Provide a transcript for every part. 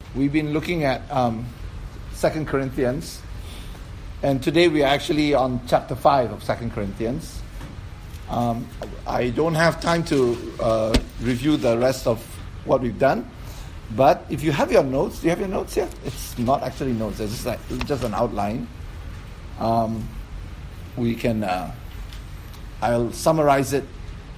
We've been looking at 2 Corinthians, and today we are actually on chapter 5 of 2 Corinthians. I don't have time to review the rest of what we've done, but if you have your notes, do you have your notes here? It's not actually notes, it's just an outline. We can, I'll summarize it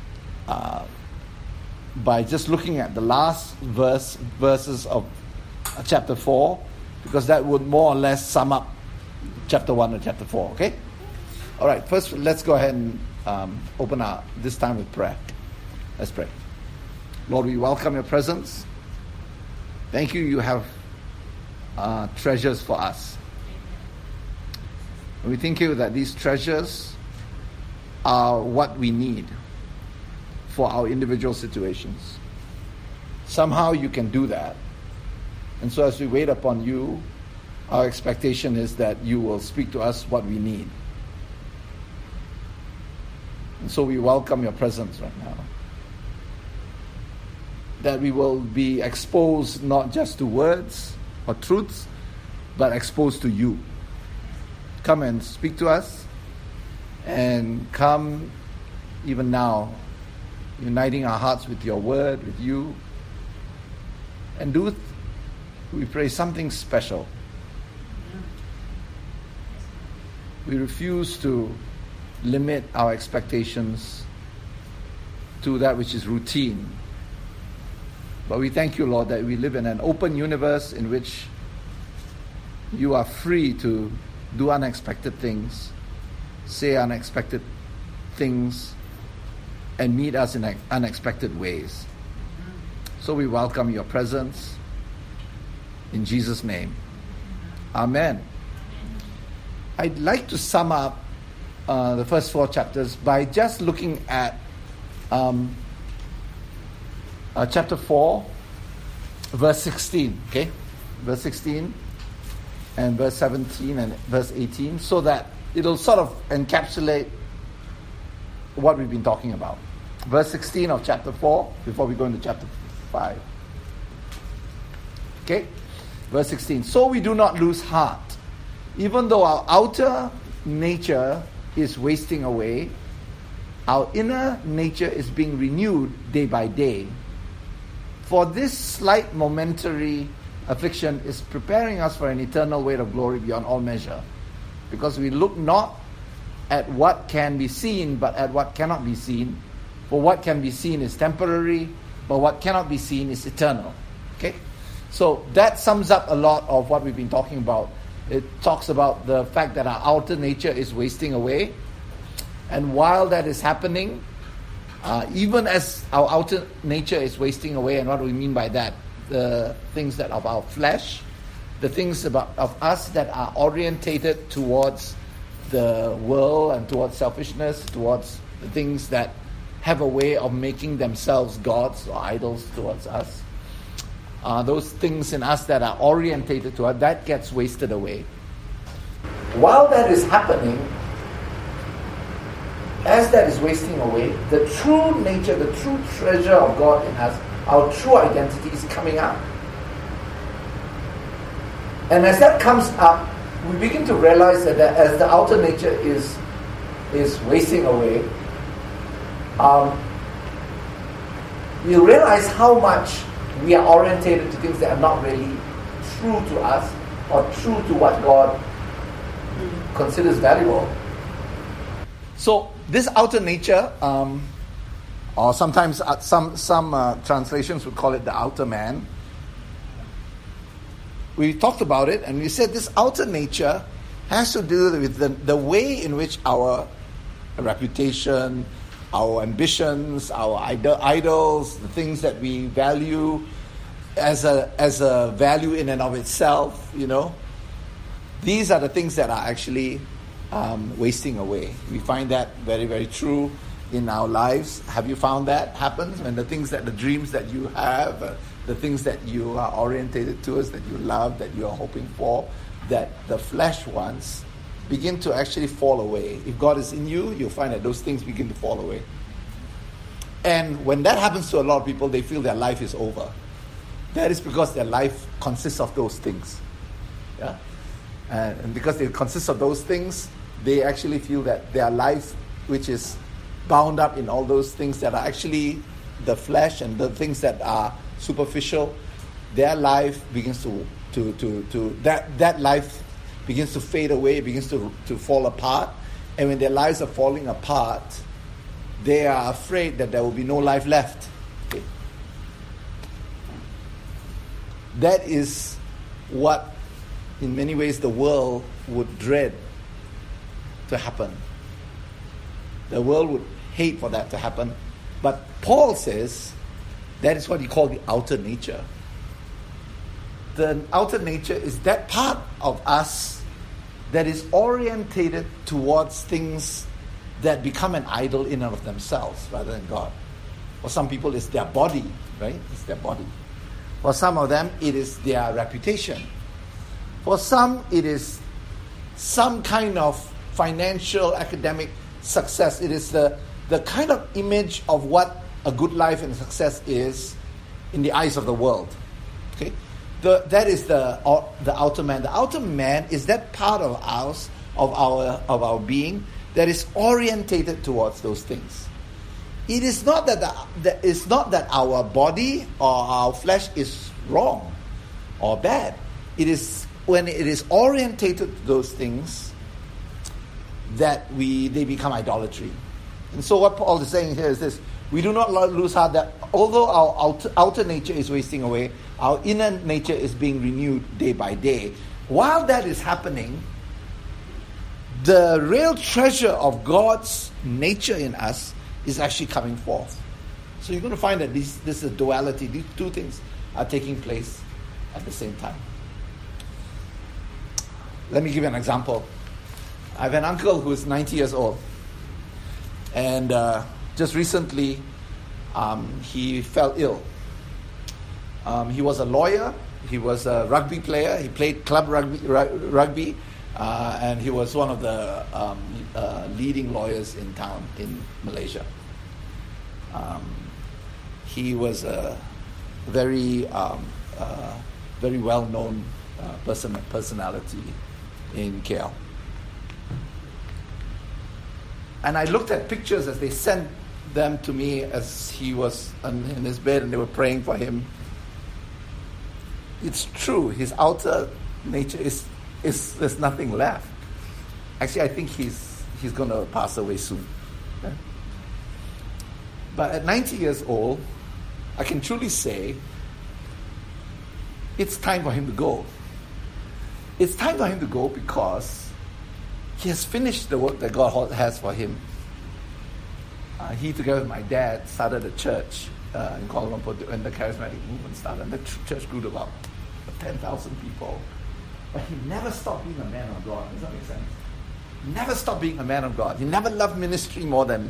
by just looking at the last verses of chapter 4, because that would more or less sum up chapter 1 and chapter 4, okay? All right, first let's go ahead and open this time with prayer. Let's pray. Lord, we welcome your presence. Thank you, you have treasures for us. And we thank you that these treasures are what we need for our individual situations. Somehow you can do that. And so as we wait upon you, our expectation is that you will speak to us what we need. And so we welcome your presence right now. That we will be exposed not just to words or truths, but exposed to you. Come and speak to us, and come even now, uniting our hearts with your word, with you, and do, we pray, something special. We refuse to limit our expectations to that which is routine. But we thank you, Lord, that we live in an open universe in which you are free to do unexpected things, say unexpected things, and meet us in unexpected ways. So we welcome your presence in Jesus' name. Amen. I'd like to sum up the first 4 chapters by just looking at chapter 4, verse 16, okay? Verse 16 and verse 17 and verse 18, so that it'll sort of encapsulate what we've been talking about. Verse 16 of chapter 4, before we go into chapter 5. Okay? Verse 16. So we do not lose heart. Even though our outer nature is wasting away, our inner nature is being renewed day by day. For this slight momentary affliction is preparing us for an eternal weight of glory beyond all measure. Because we look not at what can be seen, but at what cannot be seen. For what can be seen is temporary, but what cannot be seen is eternal. Okay? So that sums up a lot of what we've been talking about. It talks about the fact that our outer nature is wasting away. And while that is happening, even as our outer nature is wasting away, and what do we mean by that? The things that of our flesh, the things of us that are orientated towards the world and towards selfishness, towards the things that have a way of making themselves gods or idols towards us. Those things in us that are orientated to us, that gets wasted away. While that is happening, as that is wasting away, the true nature, the true treasure of God in us, our true identity is coming up. And as that comes up, we begin to realize that as the outer nature is wasting away, we realize how much we are orientated to things that are not really true to us or true to what God considers valuable. So this outer nature, or sometimes some translations would call it the outer man. We talked about it, and we said this outer nature has to do with the way in which our reputation, our ambitions, our idols, the things that we value as a value in and of itself, these are the things that are actually wasting away. We find that very, very true in our lives. Have you found that happens when the dreams that you have, the things that you are orientated towards, that you love, that you are hoping for, that the flesh wants, begin to actually fall away? If God is in you, you'll find that those things begin to fall away. And when that happens to a lot of people, they feel their life is over. that is because their life consists of those things. Yeah? And because it consists of those things, they actually feel that their life, which is bound up in all those things that are actually the flesh and the things that are superficial, their life begins that life begins to fade away, begins to fall apart. And when their lives are falling apart, they are afraid that there will be no life left. Okay. That is what, in many ways, the world would dread to happen. The world would hate for that to happen. But Paul says that is what he called the outer nature. The outer nature is that part of us that is orientated towards things that become an idol in and of themselves rather than God. For some people, it's their body, right? It's their body. For some of them, it is their reputation. For some, it is some kind of financial, academic success. It is the kind of image of what a good life and success is in the eyes of the world. Okay, that is the outer man. The outer man is that part of ours, of our being, that is orientated towards those things. It is not that our body or our flesh is wrong or bad. It is when it is orientated to those things that they become idolatry. And so what Paul is saying here is this: we do not lose heart that although our outer nature is wasting away, our inner nature is being renewed day by day. While that is happening, the real treasure of God's nature in us is actually coming forth. So you're going to find that this is a duality. These two things are taking place at the same time. Let me give you an example. I have an uncle who is 90 years old. And just recently, he fell ill. He was a lawyer. He was a rugby player. He played club rugby. And he was one of the leading lawyers in town in Malaysia. He was a very well-known personality in KL. And I looked at pictures as they sent them to me as he was in his bed and they were praying for him. It's true, his outer nature is there's nothing left. Actually, I think he's going to pass away soon. Okay? But at 90 years old, I can truly say it's time for him to go. It's time for him to go because he has finished the work that God has for him. He, together with my dad, started a church in Kuala Lumpur when the charismatic movement started. And the church grew to about 10,000 people. But he never stopped being a man of God. Does that make sense? He never stopped being a man of God. He never loved ministry more than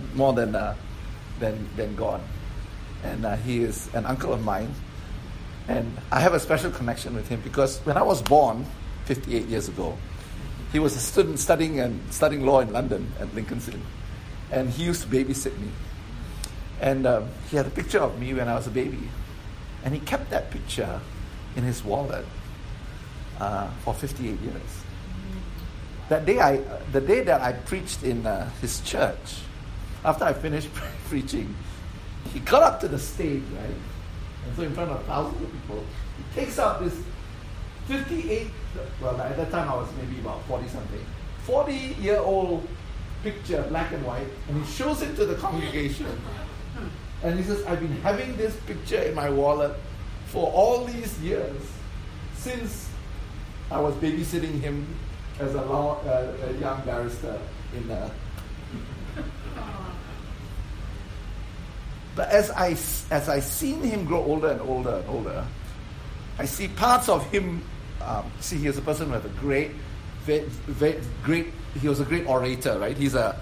God. And he is an uncle of mine. And I have a special connection with him because when I was born 58 years ago, he was a student studying law in London at Lincoln's Inn. And he used to babysit me. And he had a picture of me when I was a baby. And he kept that picture in his wallet for 58 years. The day that I preached in his church, after I finished preaching, he got up to the stage, right? And so in front of thousands of people, he takes out this 58, well, at that time I was maybe about 40-something, 40-year-old picture, black and white, and he shows it to the congregation. And he says, I've been having this picture in my wallet for all these years, since I was babysitting him as a young barrister in But as I seen him grow older and older and older, I see parts of him. He was a person who had a great, he was a great orator, right? He's a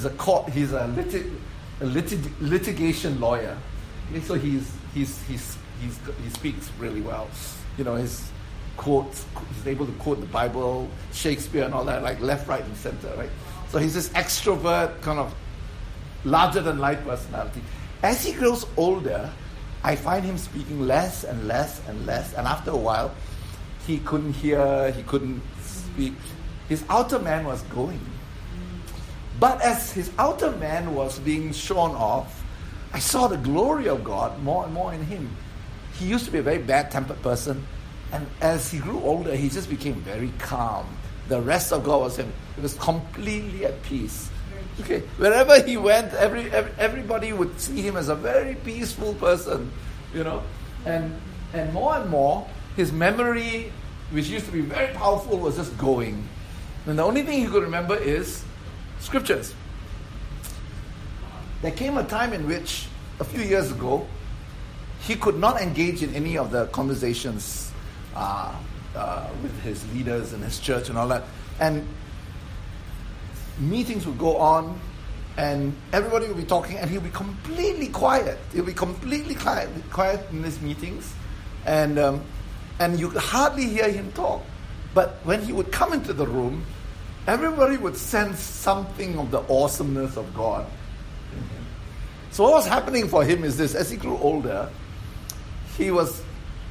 litigation lawyer. Okay, so he speaks really well. You know, his quotes, he's able to quote the Bible, Shakespeare and all that, like left, right, and center, right? So he's this extrovert, kind of larger than life personality. As he grows older, I find him speaking less and less and less. And after a while, he couldn't hear, he couldn't speak. His outer man was going. But as his outer man was being shorn off, I saw the glory of God more and more in him. He used to be a very bad-tempered person. And as he grew older, he just became very calm. The rest of God was him. He was completely at peace. Okay, wherever he went, everybody would see him as a very peaceful person, you know. And more, his memory, which used to be very powerful, was just going. And the only thing he could remember is scriptures. There came a time in which, a few years ago, he could not engage in any of the conversations with his leaders and his church and all that. And meetings would go on, and everybody would be talking, and he'll be completely quiet. He'll be completely quiet in his meetings, and you could hardly hear him talk. But when he would come into the room, everybody would sense something of the awesomeness of God in him. So what was happening for him is this: as he grew older, he was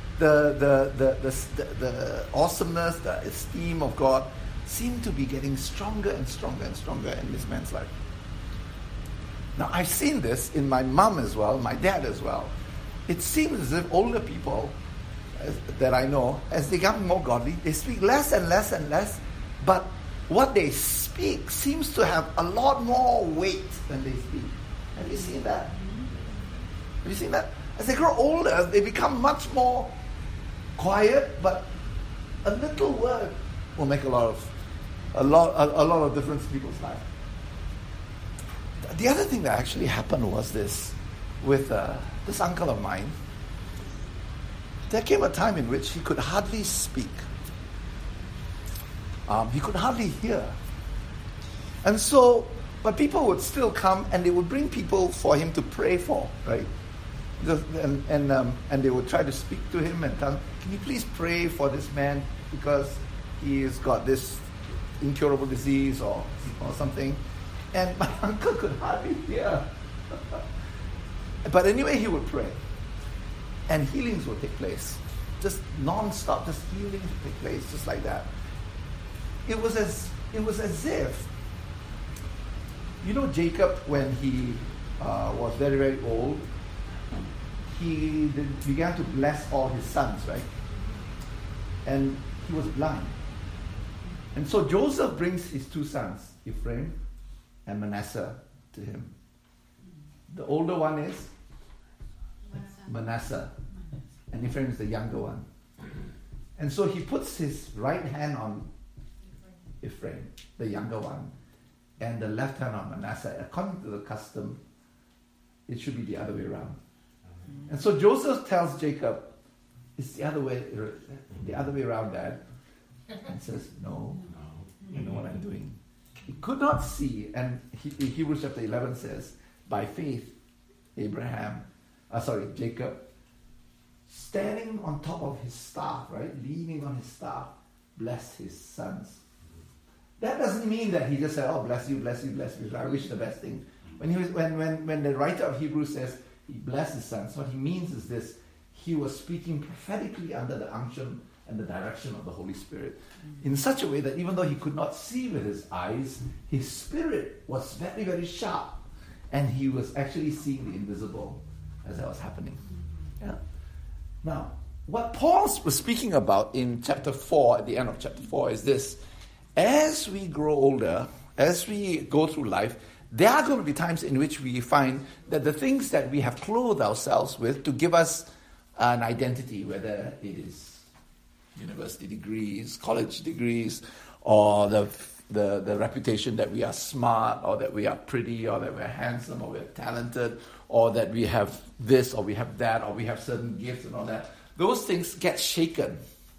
the awesomeness, the esteem of God seemed to be getting stronger and stronger and stronger in this man's life. Now, I've seen this in my mom as well, my dad as well. It seems as if older people that I know, as they become more godly, they speak less and less and less, but what they speak seems to have a lot more weight than they speak. Have you seen that? Have you seen that? As they grow older, they become much more quiet, but a little word will make a lot of difference in people's life. The other thing that actually happened was this, with this uncle of mine. There came a time in which he could hardly speak. He could hardly hear. And so, but people would still come and they would bring people for him to pray for, right? And they would try to speak to him and tell him, can you please pray for this man because he's got this incurable disease or something. And my uncle could hardly hear. But anyway, he would pray. And healings would take place. Just non-stop, just healings would take place, just like that. It was as if, you know, Jacob, when he was very, very old, he began to bless all his sons, right? And he was blind. And so Joseph brings his two sons, Ephraim and Manasseh, to him. The older one is Manasseh, and Ephraim is the younger one. And so he puts his right hand on Ephraim, the younger one, and the left hand on Manasseh. According to the custom, it should be the other way around. And so Joseph tells Jacob, it's the other way around, Dad. And says, no, you know what I'm doing. He could not see, and Hebrews chapter 11 says, by faith, Jacob, standing on top of his staff, right, leaning on his staff, blessed his sons. That doesn't mean that he just said, oh, bless you, bless you, bless you, I wish the best thing. When the writer of Hebrews says he blessed his sons, what he means is this: he was speaking prophetically under the unction and the direction of the Holy Spirit, in such a way that even though he could not see with his eyes, his spirit was very, very sharp, and he was actually seeing the invisible as that was happening. Yeah. Now, what Paul was speaking about in chapter 4, at the end of chapter 4, is this: as we grow older, as we go through life, there are going to be times in which we find that the things that we have clothed ourselves with to give us an identity, whether it is university degrees, college degrees, or the reputation that we are smart, or that we are pretty, or that we're handsome, or we're talented, or that we have this, or we have that, or we have certain gifts and all that. Those things get shaken.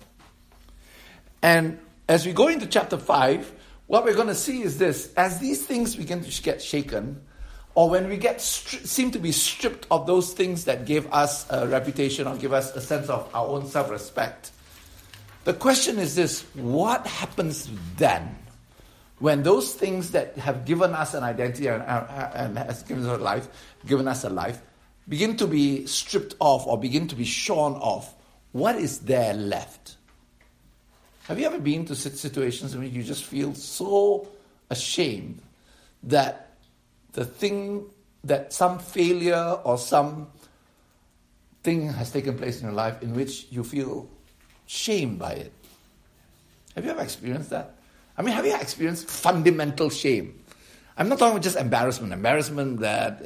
And as we go into chapter 5, what we're going to see is this: as these things begin to get shaken, or when we seem to be stripped of those things that gave us a reputation or give us a sense of our own self-respect, the question is this: what happens then when those things that have given us an identity and has given us a life, begin to be stripped off or begin to be shorn off, what is there left? Have you ever been to situations in which you just feel so ashamed that the thing, that some failure or some thing has taken place in your life in which you feel shamed by it? Have you ever experienced that? I mean, have you experienced fundamental shame? I'm not talking about just embarrassment that,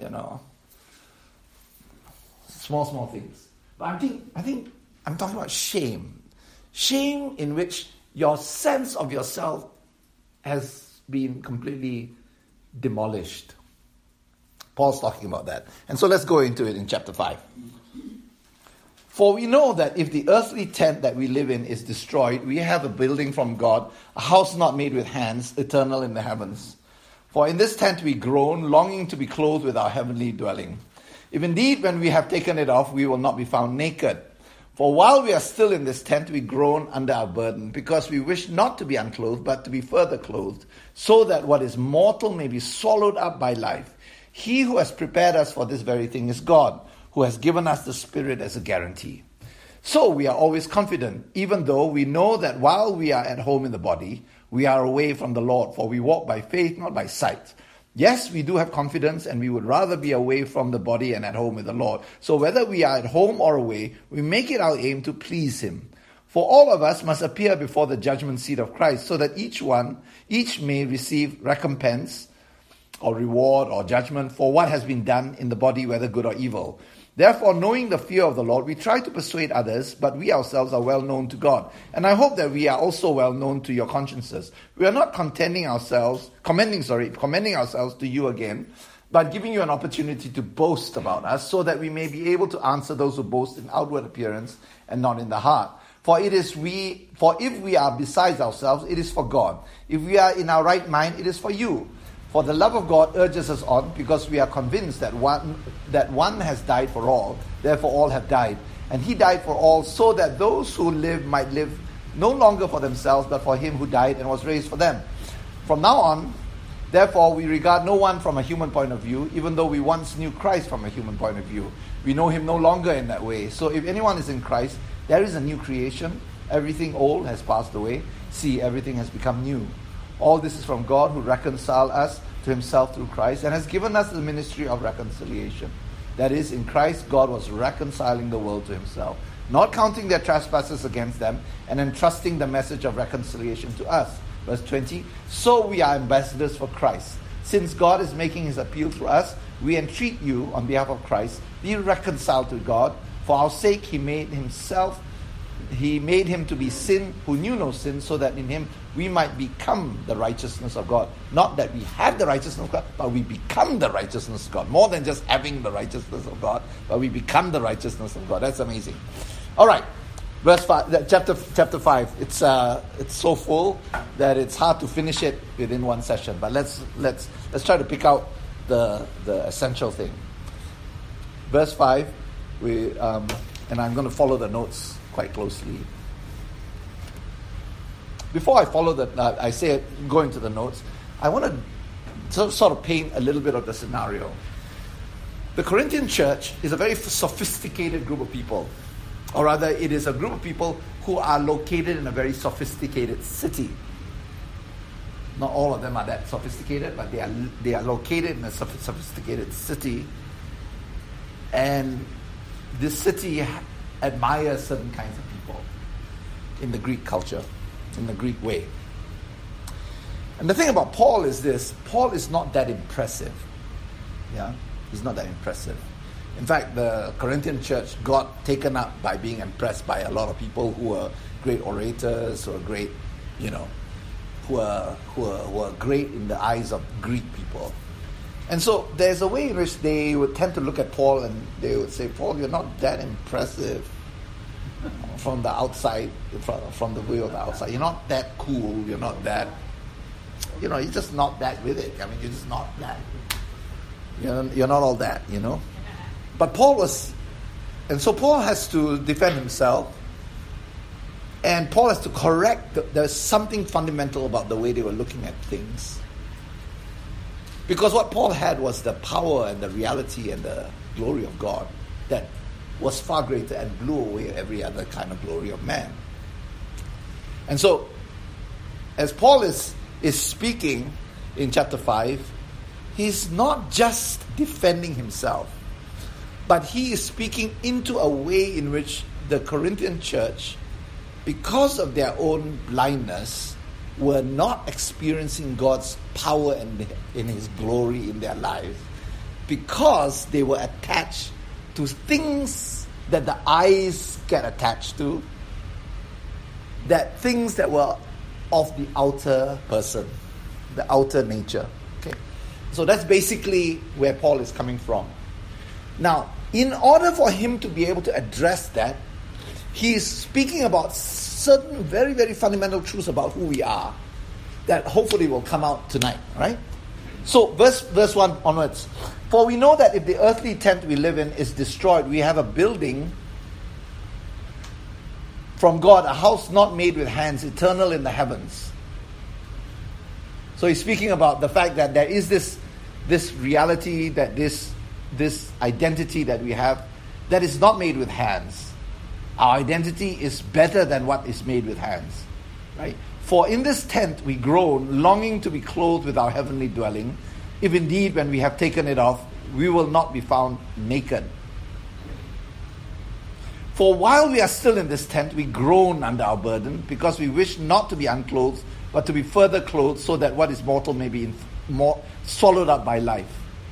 small things. But I think I'm talking about shame. Shame in which your sense of yourself has been completely demolished. Paul's talking about that. And so let's go into it in chapter 5. For we know that if the earthly tent that we live in is destroyed, we have a building from God, a house not made with hands, eternal in the heavens. For in this tent we groan, longing to be clothed with our heavenly dwelling. If indeed when we have taken it off, we will not be found naked. For while we are still in this tent, we groan under our burden, because we wish not to be unclothed, but to be further clothed, so that what is mortal may be swallowed up by life. He who has prepared us for this very thing is God, who has given us the Spirit as a guarantee. So we are always confident, even though we know that while we are at home in the body, we are away from the Lord, for we walk by faith, not by sight. Yes, we do have confidence, and we would rather be away from the body and at home with the Lord. So whether we are at home or away, we make it our aim to please Him. For all of us must appear before the judgment seat of Christ, so that each may receive recompense or reward or judgment for what has been done in the body, whether good or evil. Therefore, knowing the fear of the Lord, we try to persuade others, but we ourselves are well known to God. And I hope that we are also well known to your consciences. We are not commending ourselves to you again, but giving you an opportunity to boast about us, so that we may be able to answer those who boast in outward appearance and not in the heart. For if we are besides ourselves, it is for God. If we are in our right mind, it is for you. For the love of God urges us on, because we are convinced that one has died for all, therefore all have died. And He died for all, so that those who live might live no longer for themselves, but for Him who died and was raised for them. From now on, therefore, we regard no one from a human point of view, even though we once knew Christ from a human point of view. We know Him no longer in that way. So if anyone is in Christ, there is a new creation. Everything old has passed away. See, everything has become new. All this is from God, who reconciled us to Himself through Christ and has given us the ministry of reconciliation. That is, in Christ, God was reconciling the world to Himself, not counting their trespasses against them, and entrusting the message of reconciliation to us. Verse 20, so we are ambassadors for Christ. Since God is making His appeal through us, we entreat you on behalf of Christ, be reconciled to God. For our sake He made Him to be sin who knew no sin, so that in Him we might become the righteousness of God. Not that we have the righteousness of God, but we become the righteousness of God. More than just having the righteousness of God, but we become the righteousness of God. That's amazing. All right, verse 5, chapter 5. It's so full that it's hard to finish it within one session. But let's try to pick out the essential thing. Verse 5. And I'm going to follow the notes quite closely. Before I go into the notes, I want to sort of paint a little bit of the scenario. The Corinthian church is a very sophisticated group of people. Or rather, it is a group of people who are located in a very sophisticated city. Not all of them are that sophisticated, but they are located in a sophisticated city. And this city admires certain kinds of people in the Greek culture, in the Greek way. And the thing about Paul is this: Paul is not that impressive. Yeah, he's not that impressive. In fact, the Corinthian church got taken up by being impressed by a lot of people who were great orators, who were great, who are great in the eyes of Greek people. And so there's a way in which they would tend to look at Paul and they would say, Paul, you're not that impressive from the outside, from the view of the outside. You're not that cool. You're not that, you're just not that with it. I mean, you're just not that. You're not all that, But Paul was, and so Paul has to defend himself. And Paul has to correct, there's something fundamental about the way they were looking at things. Because what Paul had was the power and the reality and glory of God that was far greater and blew away every other kind of glory of man. And so, as Paul is speaking in chapter 5, he's not just defending himself, but he is speaking into a way in which the Corinthian church, because of their own blindness, were not experiencing God's power and in His glory in their lives, because they were attached to things that the eyes get attached to, that things that were of the outer person, the outer nature. Okay, so that's basically where Paul is coming from. Now, in order for him to be able to address that, he is speaking about certain very, very fundamental truths about who we are that hopefully will come out tonight, right? So, verse 1 onwards. For we know that if the earthly tent we live in is destroyed, we have a building from God, a house not made with hands, eternal in the heavens. So he's speaking about the fact that there is this reality, that this identity that we have, that is not made with hands. Our identity is better than what is made with hands, right? For in this tent we groan, longing to be clothed with our heavenly dwelling, if indeed when we have taken it off, we will not be found naked. For while we are still in this tent, we groan under our burden, because we wish not to be unclothed, but to be further clothed, so that what is mortal may be more swallowed up by life.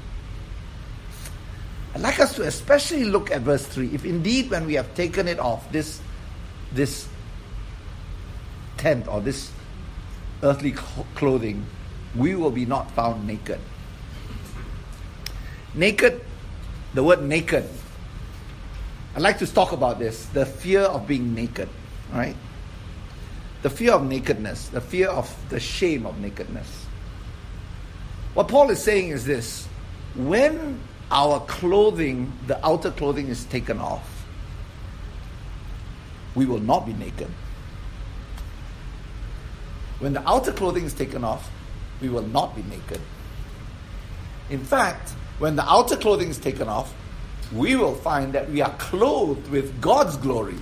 I'd like us to especially look at verse 3. If indeed when we have taken it off, this tent or this earthly clothing, we will be not found naked. Naked, the word naked, I'd like to talk about this, the fear of being naked, right? The fear of nakedness, the fear of the shame of nakedness. What Paul is saying is this: when our clothing, the outer clothing, is taken off, we will not be naked. When the outer clothing is taken off, we will not be naked. In fact, when the outer clothing is taken off, we will find that we are clothed with God's glory.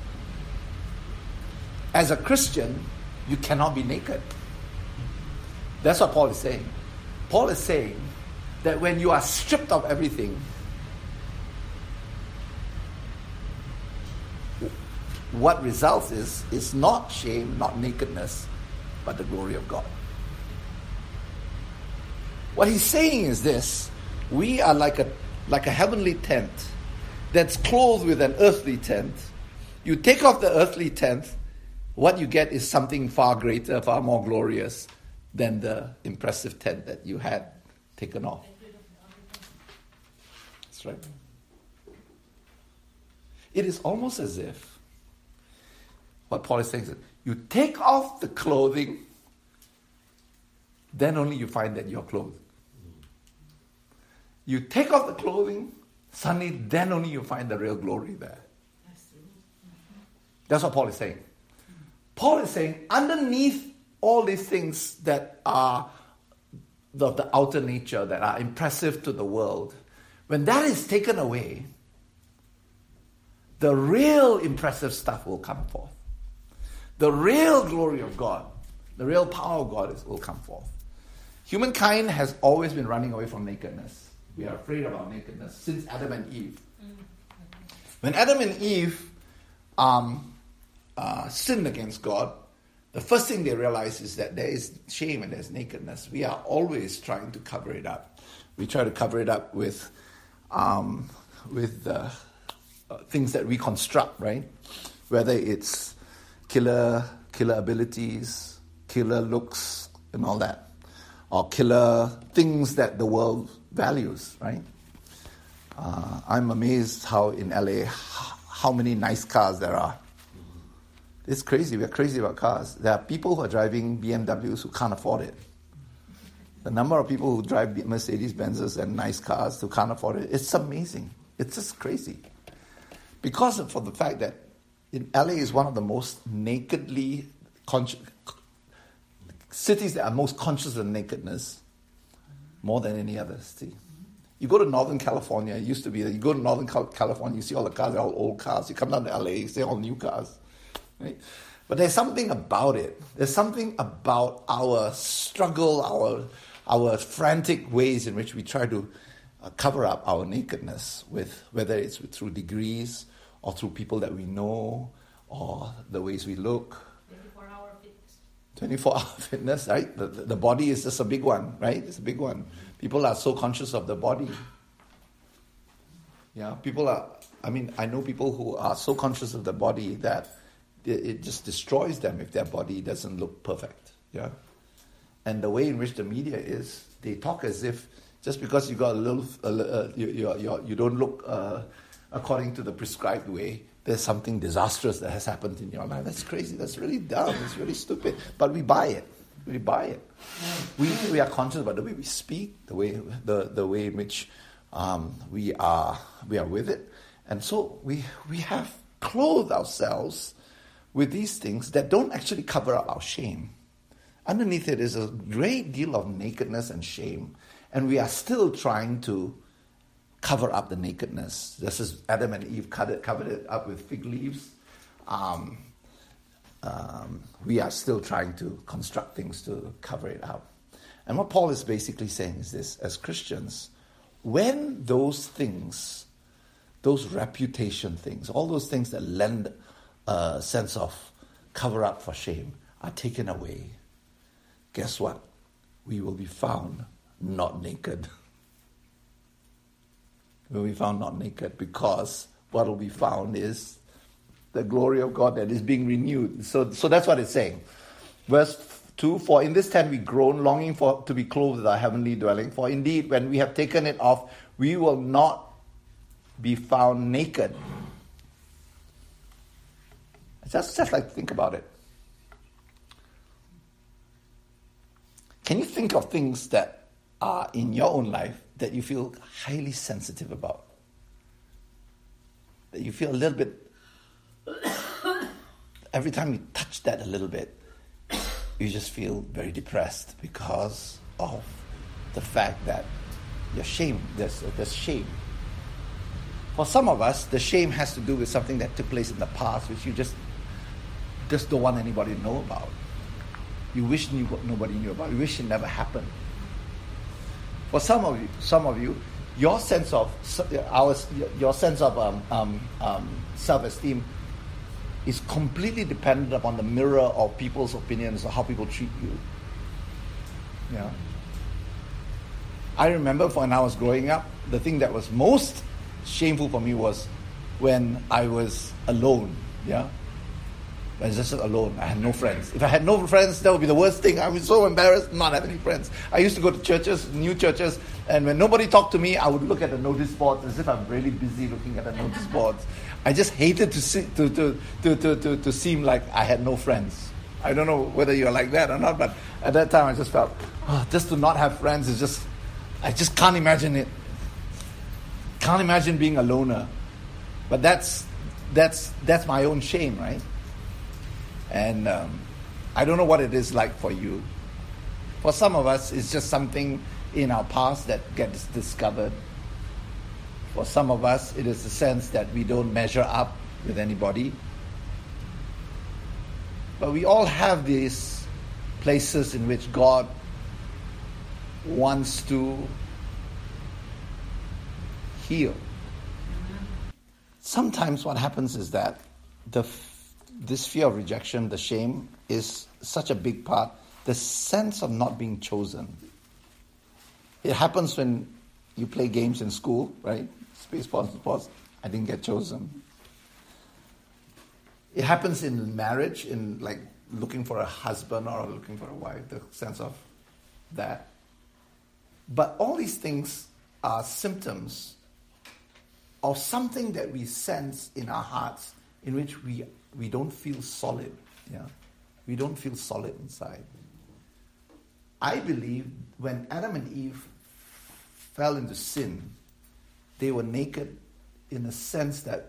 As a Christian, you cannot be naked. That's what Paul is saying. Paul is saying that when you are stripped of everything, what results is not shame, not nakedness, but the glory of God. What he's saying is this: we are like a heavenly tent that's clothed with an earthly tent. You take off the earthly tent, what you get is something far greater, far more glorious than the impressive tent that you had taken off. That's right. It is almost as if what Paul is saying is, you take off the clothing, then only you find that you're clothed. You take off the clothing, suddenly then only you find the real glory there. That's what Paul is saying. Paul is saying, underneath all these things that are of the outer nature, that are impressive to the world, when that is taken away, the real impressive stuff will come forth. The real glory of God, the real power of God will come forth. Humankind has always been running away from nakedness. We are afraid of our nakedness since Adam and Eve. When Adam and Eve sinned against God, the first thing they realize is that there is shame and there's nakedness. We are always trying to cover it up. We try to cover it up with things that we construct, right? Whether it's killer abilities, killer looks, and all that, or killer things that the world values, right? I'm amazed how in LA, how many nice cars there are. It's crazy. We're crazy about cars. There are people who are driving BMWs who can't afford it. The number of people who drive Mercedes-Benzes and nice cars who can't afford it, it's amazing. It's just crazy. Because of the fact that in LA is one of the most nakedly cities that are most conscious of nakedness, more than any other city. You go to Northern California, it used to be that you go to Northern California, you see all the cars, they're all old cars. You come down to LA, you see all new cars. Right? But there's something about it. There's something about our struggle, our frantic ways in which we try to cover up our nakedness, with whether it's through degrees or through people that we know or the ways we look. 24-hour fitness. 24-hour fitness, right? The body is just a big one, right? It's a big one. People are so conscious of the body. Yeah, I know people who are so conscious of the body that it just destroys them if their body doesn't look perfect. Yeah. And the way in which the media is, they talk as if just because you got you don't look according to the prescribed way, there's something disastrous that has happened in your life. That's crazy. That's really dumb. It's really stupid. But we buy it. We buy it. We are conscious about the way we speak, the way in which we are with it, and so we have clothed ourselves with these things that don't actually cover up our shame. Underneath it is a great deal of nakedness and shame, and we are still trying to cover up the nakedness. This is Adam and Eve covered it up with fig leaves. We are still trying to construct things to cover it up. And what Paul is basically saying is this: as Christians, when those things, those reputation things, all those things that lend a sense of cover up for shame are taken away, guess what? We will be found not naked. We will be found not naked, because what will be found is the glory of God that is being renewed. So that's what it's saying. Verse 2, for in this tent we groan, longing to be clothed with our heavenly dwelling. For indeed, when we have taken it off, we will not be found naked. Just like think about it. Can you think of things that are in your own life that you feel highly sensitive about? That you feel a little bit, every time you touch that a little bit, you just feel very depressed because of the fact that you're shamed. There's shame. For some of us, the shame has to do with something that took place in the past, which you just don't want anybody to know about. You wish nobody knew about it. You wish it never happened. For some of you, your sense of self-esteem is completely dependent upon the mirror of people's opinions or how people treat you. Yeah. I remember when I was growing up, the thing that was most shameful for me was when I was alone. Yeah. I was just alone. I had no friends. If I had no friends, that would be the worst thing. I was so embarrassed not having any friends. I used to go to churches, new churches, and when nobody talked to me, I would look at the notice boards as if I'm really busy looking at the notice boards. I just hated to seem like I had no friends. I don't know whether you're like that or not, but at that time I just felt, just to not have friends is just, I just can't imagine it. Can't imagine being a loner. But that's my own shame, right? And I don't know what it is like for you. For some of us, it's just something in our past that gets discovered. For some of us, it is the sense that we don't measure up with anybody. But we all have these places in which God wants to heal. Sometimes what happens is that this fear of rejection, the shame, is such a big part. The sense of not being chosen. It happens when you play games in school, right? Sports. I didn't get chosen. It happens in marriage, in like looking for a husband or looking for a wife, the sense of that. But all these things are symptoms of something that we sense in our hearts in which we don't feel solid. Yeah, we don't feel solid inside. I believe when Adam and Eve fell into sin, they were naked in a sense that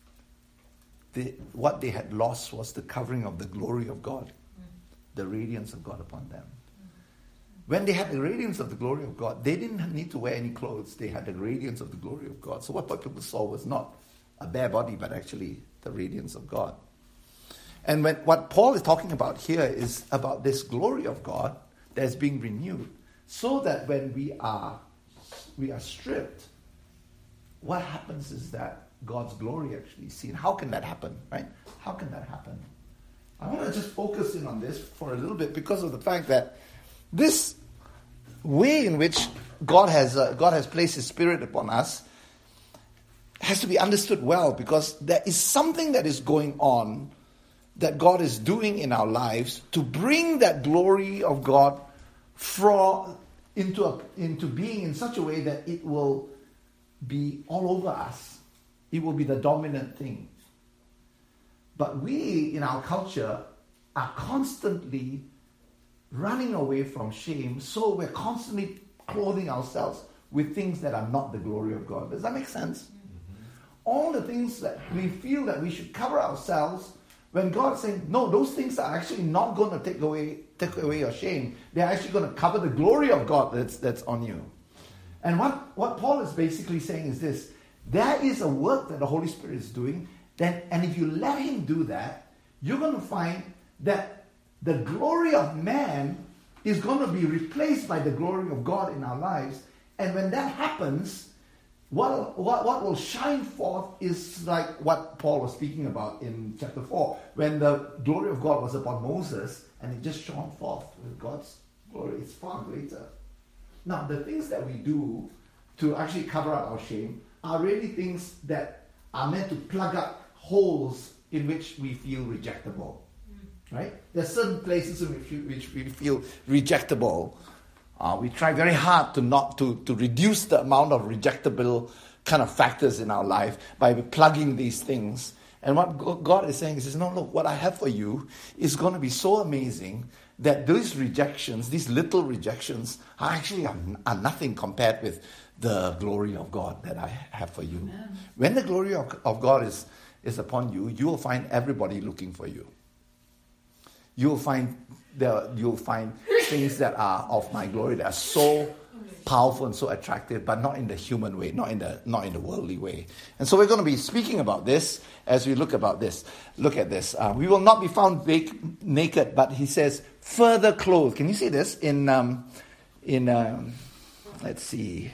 what they had lost was the covering of the glory of God, the radiance of God upon them. when they had the radiance of the glory of God, they didn't need to wear any clothes. They had the radiance of the glory of God. So what people saw was not a bare body, but actually the radiance of God. And what Paul is talking about here is about this glory of God that's being renewed, so that when we are stripped, what happens is that God's glory actually is seen. How can that happen, right? How can that happen? I want to just focus in on this for a little bit because of the fact that this way in which God has placed His Spirit upon us has to be understood well, because there is something that is going on that God is doing in our lives to bring that glory of God into being in such a way that it will be all over us. It will be the dominant thing. But we, in our culture, are constantly running away from shame, so we're constantly clothing ourselves with things that are not the glory of God. Does that make sense? Mm-hmm. All the things that we feel that we should cover ourselves, when God's saying, no, those things are actually not going to take away your shame. They're actually going to cover the glory of God that's on you. And what Paul is basically saying is this: there is a work that the Holy Spirit is doing, and if you let Him do that, you're going to find that the glory of man is going to be replaced by the glory of God in our lives. And when that happens, what will shine forth is like what Paul was speaking about in chapter 4, when the glory of God was upon Moses, and it just shone forth with God's glory. It's far greater. Now, the things that we do to actually cover up our shame are really things that are meant to plug up holes in which we feel rejectable. Right? There are certain places in which we feel rejectable. We try very hard to reduce the amount of rejectable kind of factors in our life by plugging these things. And what God is saying is, no, look, what I have for you is going to be so amazing that these rejections, these little rejections, are actually are nothing compared with the glory of God that I have for you. Amen. When the glory of God is upon you, you will find everybody looking for you. You'll find things that are of my glory that are so powerful and so attractive, but not in the human way, not in the worldly way. And so we're going to be speaking about this as we look at this. We will not be found naked, but he says further clothed. Can you see this in let's see,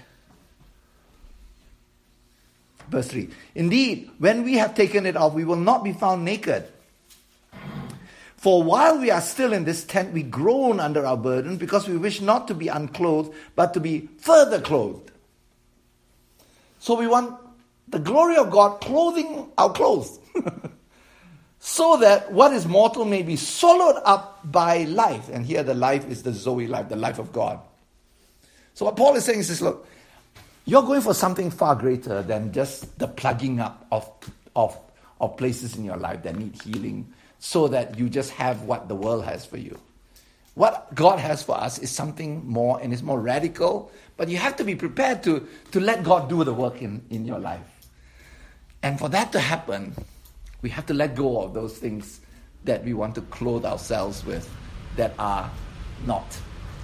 verse 3. Indeed, when we have taken it off, we will not be found naked. For while we are still in this tent, we groan under our burden, because we wish not to be unclothed, but to be further clothed. So we want the glory of God clothing our clothes, so that what is mortal may be swallowed up by life. And here the life is the Zoe life, the life of God. So what Paul is saying is this: look, you're going for something far greater than just the plugging up of places in your life that need healing, so that you just have what the world has for you. What God has for us is something more, and it's more radical, but you have to be prepared to let God do the work in your life. And for that to happen, we have to let go of those things that we want to clothe ourselves with that are not.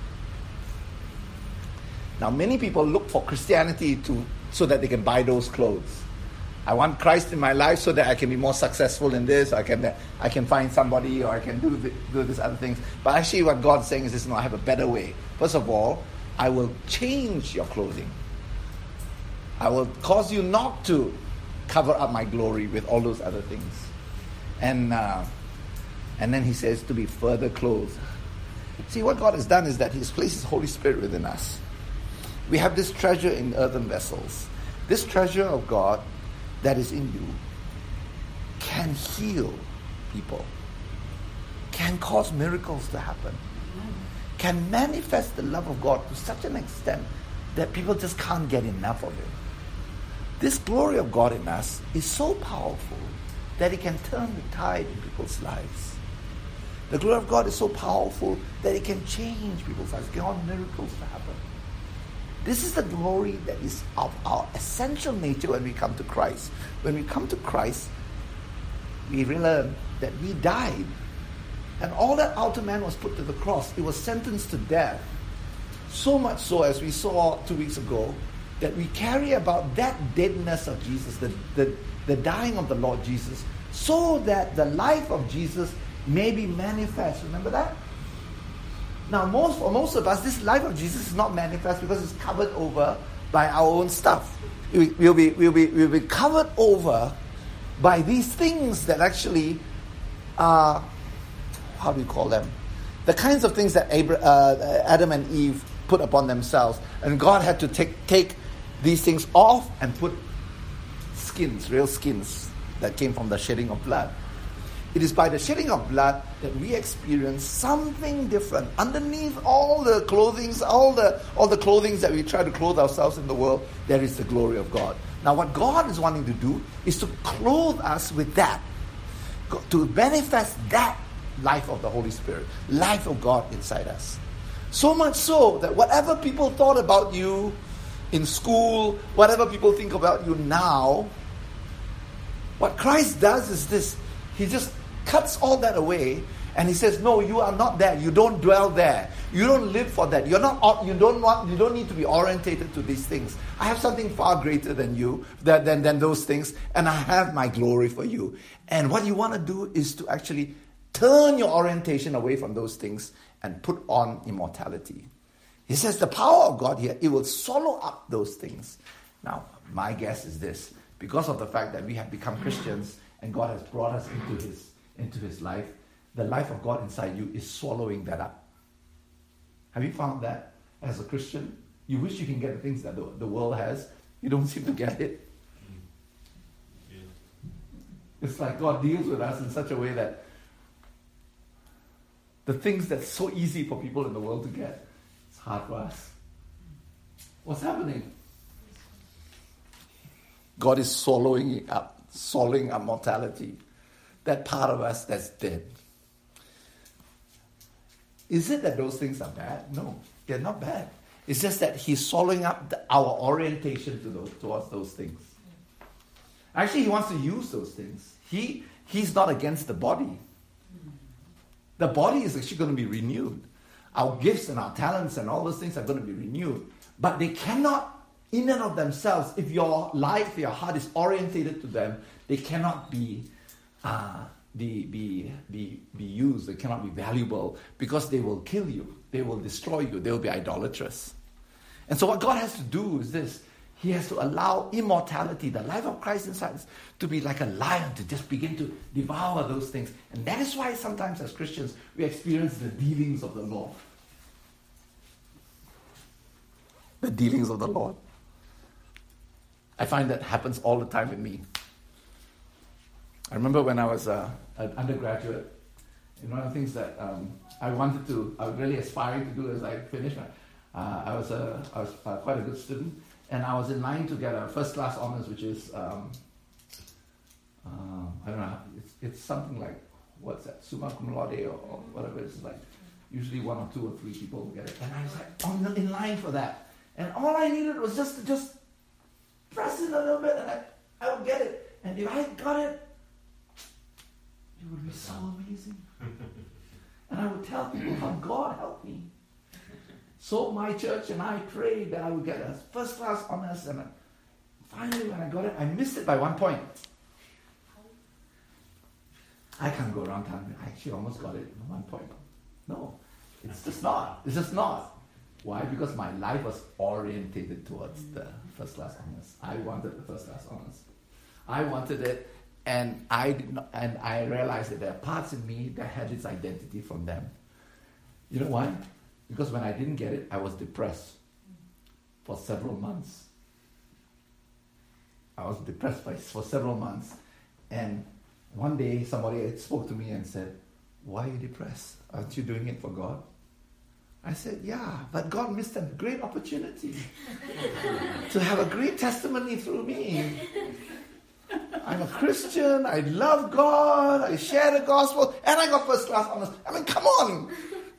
Now, many people look for Christianity so that they can buy those clothes. I want Christ in my life so that I can be more successful in this, or I can find somebody, or I can do these other things. But actually what God's saying is this: no, I have a better way. First of all, I will change your clothing. I will cause you not to cover up my glory with all those other things. And then he says to be further clothed. See, what God has done is that He's placed His Holy Spirit within us. We have this treasure in earthen vessels. This treasure of God that is in you can heal people, can cause miracles to happen, can manifest the love of God to such an extent that people just can't get enough of it. This glory of God in us is so powerful that it can turn the tide in people's lives. The glory of God is so powerful that it can change people's lives, can cause miracles to happen. This is the glory that is of our essential nature when we come to Christ. When we come to Christ, we learn that we died. And all that outer man was put to the cross. It was sentenced to death. So much so, as we saw 2 weeks ago, that we carry about that deadness of Jesus, the dying of the Lord Jesus, so that the life of Jesus may be manifest. Remember that? Now, for most of us, this life of Jesus is not manifest because it's covered over by our own stuff. We'll be covered over by these things that actually are, how do you call them? The kinds of things that Adam and Eve put upon themselves. And God had to take these things off and put skins, real skins, that came from the shedding of blood. It is by the shedding of blood that we experience something different. Underneath all the clothing, all the clothing that we try to clothe ourselves in the world, there is the glory of God. Now what God is wanting to do is to clothe us with that, to manifest that life of the Holy Spirit, life of God inside us. So much so that whatever people thought about you in school, whatever people think about you now, what Christ does is this: He just cuts all that away, and He says, "No, you are not there. You don't dwell there. You don't live for that. You're not. You don't need to be orientated to these things. I have something far greater than you, than those things, and I have my glory for you." And what you want to do is to actually turn your orientation away from those things and put on immortality. He says the power of God here, it will swallow up those things. Now, my guess is this: because of the fact that we have become Christians and God has brought us into His life, the life of God inside you is swallowing that up. Have you found that as a Christian? You wish you can get the things that the world has. You don't seem to get it. Yeah. It's like God deals with us in such a way that the things that's so easy for people in the world to get, it's hard for us. What's happening? God is swallowing up mortality. That part of us that's dead. Is it that those things are bad? No, they're not bad. It's just that He's swallowing up our orientation towards those things. Actually, He wants to use those things. He's not against the body. The body is actually going to be renewed. Our gifts and our talents and all those things are going to be renewed. But they cannot, in and of themselves, if your life, your heart is orientated to them, they cannot be used. They cannot be valuable because they will kill you. They will destroy you. They will be idolatrous. And so what God has to do is this: He has to allow immortality, the life of Christ inside us, to be like a lion, to just begin to devour those things. And that is why sometimes as Christians, we experience the dealings of the Lord. The dealings of the Lord. I find that happens all the time with me. I remember when I was an undergraduate, and one of the things that I was really aspiring to do as I finished I was quite a good student. And I was in line to get a first-class honors, which is, I don't know, it's something like, what's that, summa cum laude or whatever. It's like, usually 1 or 2 or 3 people will get it. And I was like in line for that. And all I needed was just to press it a little bit, and I would get it. And if I had got it, it would be so amazing. And I would tell people how God helped me. So my church and I prayed that I would get a first-class honors, and finally when I got it, I missed it by 1 point. I can't go around telling I actually almost got it in 1 point. No, it's just not. It's just not. Why? Because my life was orientated towards the first-class honors. I wanted the first-class honors. I wanted it, and I realized that there are parts in me that had its identity from them. You know why? Because when I didn't get it, I was depressed for several months. I was depressed for several months. And one day somebody spoke to me and said, "Why are you depressed? Aren't you doing it for God?" I said, "Yeah, but God missed a great opportunity to have a great testimony through me. I'm a Christian, I love God, I share the gospel, and I got first class honors. I mean, come on."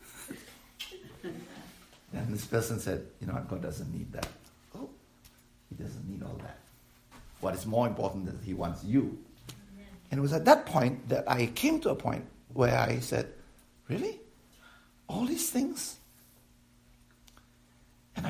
And this person said, "You know what, God doesn't need that." Oh, He doesn't need all that. What is more important is He wants you. Yeah. And it was at that point that I came to a point where I said, "Really? All these things?"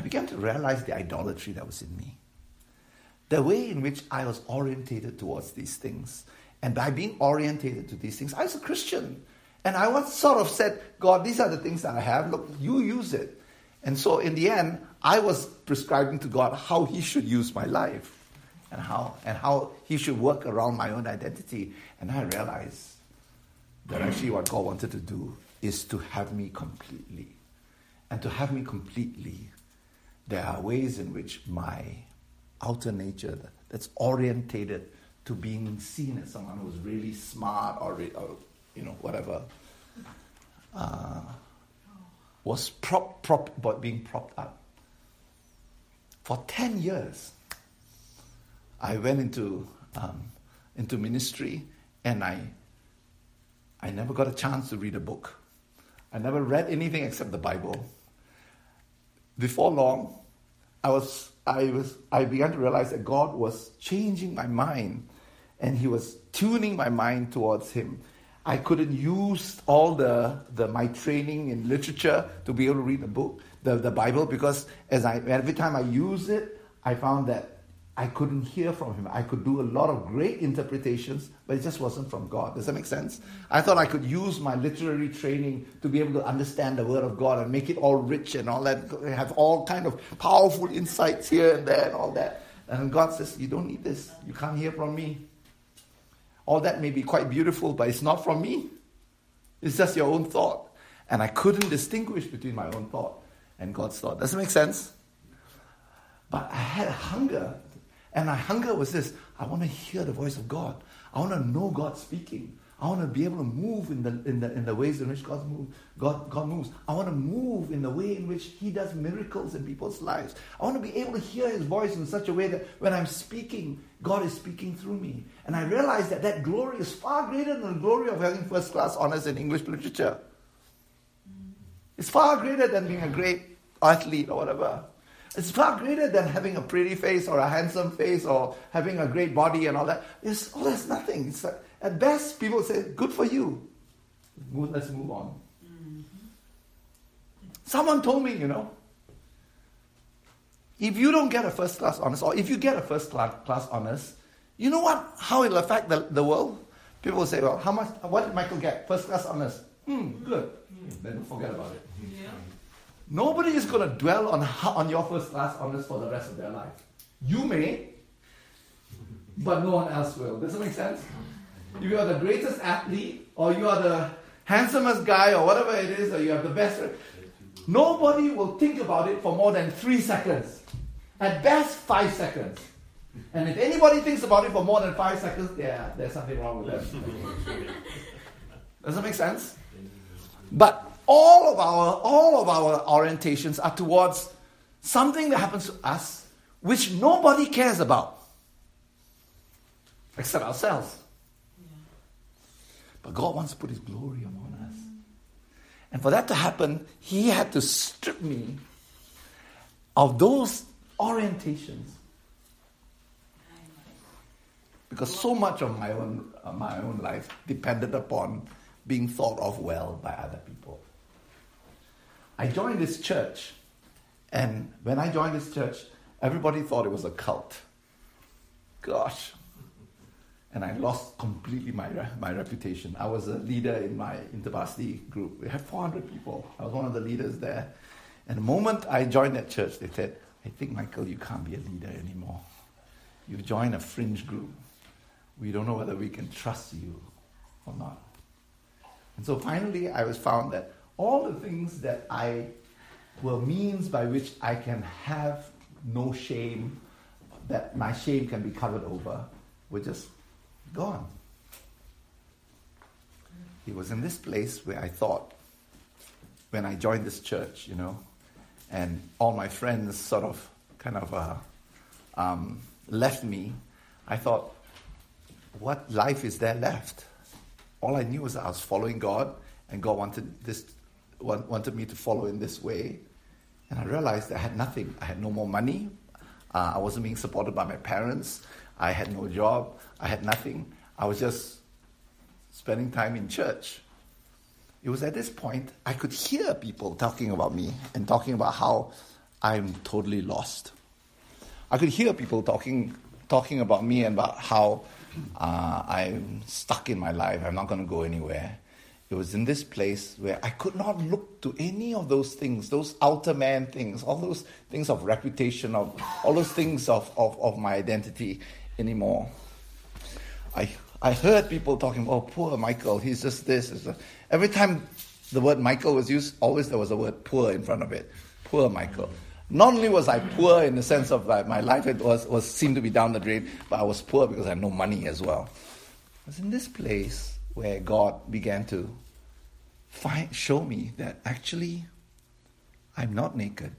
began to realize the idolatry that was in me. The way in which I was orientated towards these things. And by being orientated to these things, I was a Christian. And I once sort of said, God, these are the things that I have. Look, you use it. And so in the end, I was prescribing to God how he should use my life. And how he should work around my own identity. And I realized that actually what God wanted to do is to have me completely. And to have me completely, there are ways in which my outer nature that's orientated to being seen as someone who's really smart or whatever, was being propped up. For 10 years, I went into ministry, and I never got a chance to read a book. I never read anything except the Bible. Before long, I began to realize that God was changing my mind, and he was tuning my mind towards him. I couldn't use all my training in literature to be able to read the Bible, because every time I used it, I found that I couldn't hear from him. I could do a lot of great interpretations, but it just wasn't from God. Does that make sense? I thought I could use my literary training to be able to understand the Word of God and make it all rich and all that, have all kind of powerful insights here and there and all that. And God says, you don't need this. You can't hear from me. All that may be quite beautiful, but it's not from me. It's just your own thought. And I couldn't distinguish between my own thought and God's thought. Does it make sense? But I had a hunger. And my hunger was this: I want to hear the voice of God. I want to know God speaking. I want to be able to move in the ways in which God moves. I want to move in the way in which he does miracles in people's lives. I want to be able to hear his voice in such a way that when I'm speaking, God is speaking through me. And I realized that glory is far greater than the glory of having first-class honors in English literature. It's far greater than being a great athlete or whatever. It's far greater than having a pretty face or a handsome face or having a great body and all that. That's nothing. It's like, at best, people say, good for you. Let's move on. Mm-hmm. Someone told me, if you don't get a first-class honors, or if you get a first-class honors, you know how it'll affect the world? People will say, well, what did Michael get? First-class honors. Good. Then forget about it. Yeah. Nobody is going to dwell on your first-class honors for the rest of their life. You may, but no one else will. Does that make sense? If you are the greatest athlete, or you are the handsomest guy, or whatever it is, or you have the best, nobody will think about it for more than 3 seconds. At best, 5 seconds. And if anybody thinks about it for more than 5 seconds, there's something wrong with them. Does that make sense? But all of our orientations are towards something that happens to us which nobody cares about except ourselves. Yeah. But God wants to put his glory upon us. And for that to happen, he had to strip me of those orientations. Because so much of my own life depended upon being thought of well by other people. I joined this church, and when I joined this church, everybody thought it was a cult. Gosh. And I lost completely my reputation. I was a leader in my InterVarsity group. We had 400 people. I was one of the leaders there. And the moment I joined that church, they said, I think, Michael, you can't be a leader anymore. You've joined a fringe group. We don't know whether we can trust you or not. And so finally, I was found that all the things that were means by which I can have no shame, that my shame can be covered over, were just gone. It was in this place where I thought, when I joined this church, and all my friends sort of left me, I thought, what life is there left? All I knew was that I was following God, and God wanted me to follow in this way. And I realized I had nothing. I had no more money. I wasn't being supported by my parents. I had no job. I had nothing. I was just spending time in church. It was at this point I could hear people talking about me and talking about how I'm totally lost. I could hear people talking about me and about how I'm stuck in my life. I'm not going to go anywhere. It was in this place where I could not look to any of those things, those outer man things, all those things of reputation, of all those things of my identity anymore. I heard people talking, oh, poor Michael, he's just this. Every time the word Michael was used, always there was a word poor in front of it. Poor Michael. Not only was I poor in the sense of like my life seemed to be down the drain, but I was poor because I had no money as well. I was in this place where God began to show me that actually I'm not naked.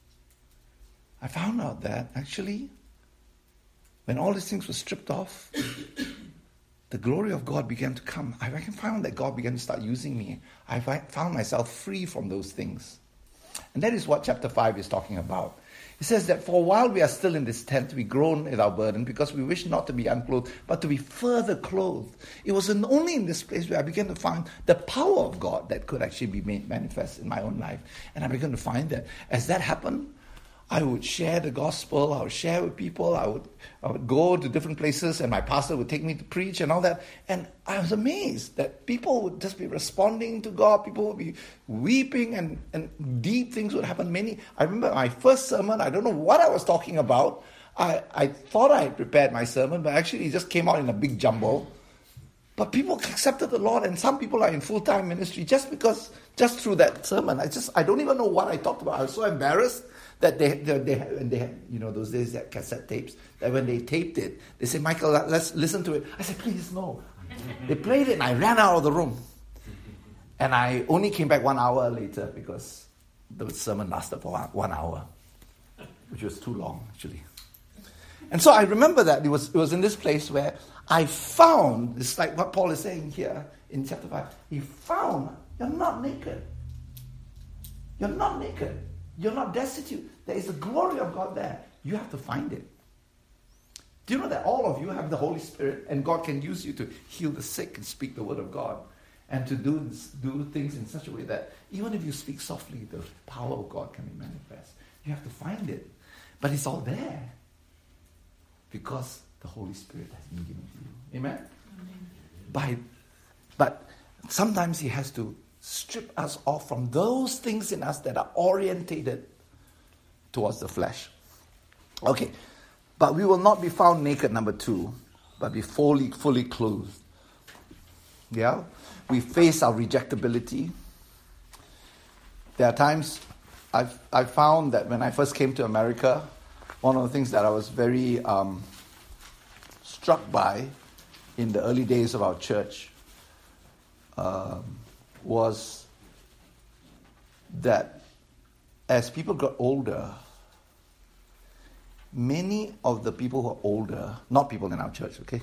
I found out that actually when all these things were stripped off, the glory of God began to come. I found that God began to start using me. I found myself free from those things. And that is what chapter 5 is talking about. It says that for a while we are still in this tent, we groan with our burden because we wish not to be unclothed, but to be further clothed. It was only in this place where I began to find the power of God that could actually be made manifest in my own life. And I began to find that as that happened, I would share the gospel, I would share with people, I would go to different places and my pastor would take me to preach and all that. And I was amazed that people would just be responding to God, people would be weeping and deep things would happen. I remember my first sermon, I don't know what I was talking about. I thought I had prepared my sermon, but actually it just came out in a big jumble. But people accepted the Lord, and some people are in full-time ministry just through that sermon. I don't even know what I talked about. I was so embarrassed that they had, those days they had cassette tapes, that when they taped it, they said, Michael, let's listen to it. I said, please, no. They played it and I ran out of the room. And I only came back 1 hour later because the sermon lasted for 1 hour, which was too long, actually. And so I remember that it was in this place where I found, it's like what Paul is saying here in chapter 5, he found, you're not naked. You're not naked. You're not destitute. There is the glory of God there. You have to find it. Do you know that all of you have the Holy Spirit and God can use you to heal the sick and speak the word of God and to do things in such a way that even if you speak softly, the power of God can be manifest. You have to find it. But it's all there because the Holy Spirit has been given to you. Amen? But sometimes He has to strip us off from those things in us that are orientated towards the flesh. Okay, but we will not be found naked, number 2, but be fully clothed. Yeah? We face our rejectability. There are times I found that when I first came to America, one of the things that I was very struck by in the early days of our church was that as people got older, many of the people who are older, not people in our church, okay?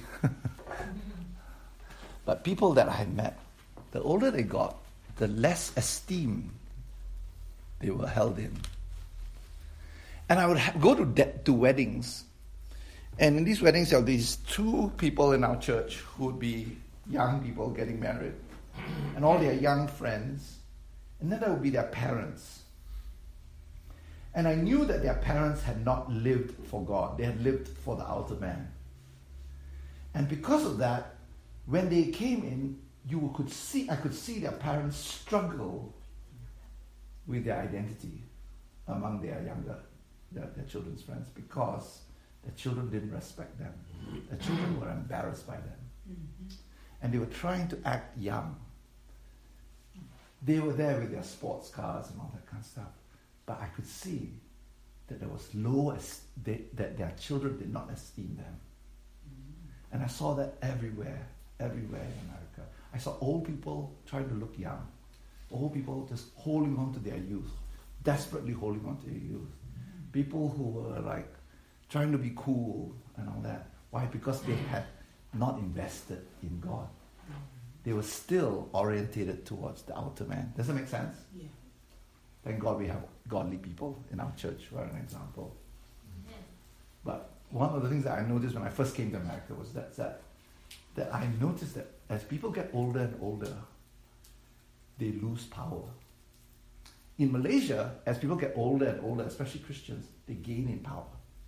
But people that I had met, the older they got, the less esteem they were held in. And I would go to weddings, and in these weddings there were these 2 people in our church who would be young people getting married, and all their young friends, and then there would be their parents. And I knew that their parents had not lived for God. They had lived for the outer man. And because of that, when they came in, I could see their parents struggle with their identity among their children's friends, because the children didn't respect them. The children were embarrassed by them. And they were trying to act young. They were there with their sports cars and all that kind of stuff. But I could see that there was that their children did not esteem them. And I saw that everywhere in America. I saw old people trying to look young. Old people just holding on to their youth. Desperately holding on to their youth. People who were like trying to be cool and all that. Why? Because they had not invested in God. They were still orientated towards the outer man. Does that make sense? Yeah. Thank God we have godly people in our church, for an example. Yeah. But one of the things that I noticed when I first came to America was that I noticed that as people get older and older, they lose power. in Malaysia, as people get older and older, especially Christians, they gain in power.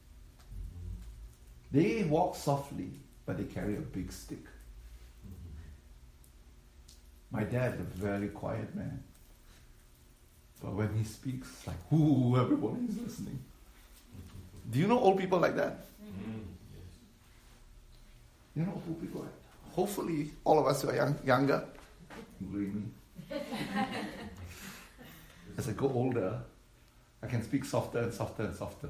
They walk softly, but they carry a big stick. My dad is a very quiet man. But when he speaks, it's like, ooh, everybody is listening. Do you know old people like that? You know old people like that? Hopefully, all of us who are younger, including me. As I go older, I can speak softer and softer and softer.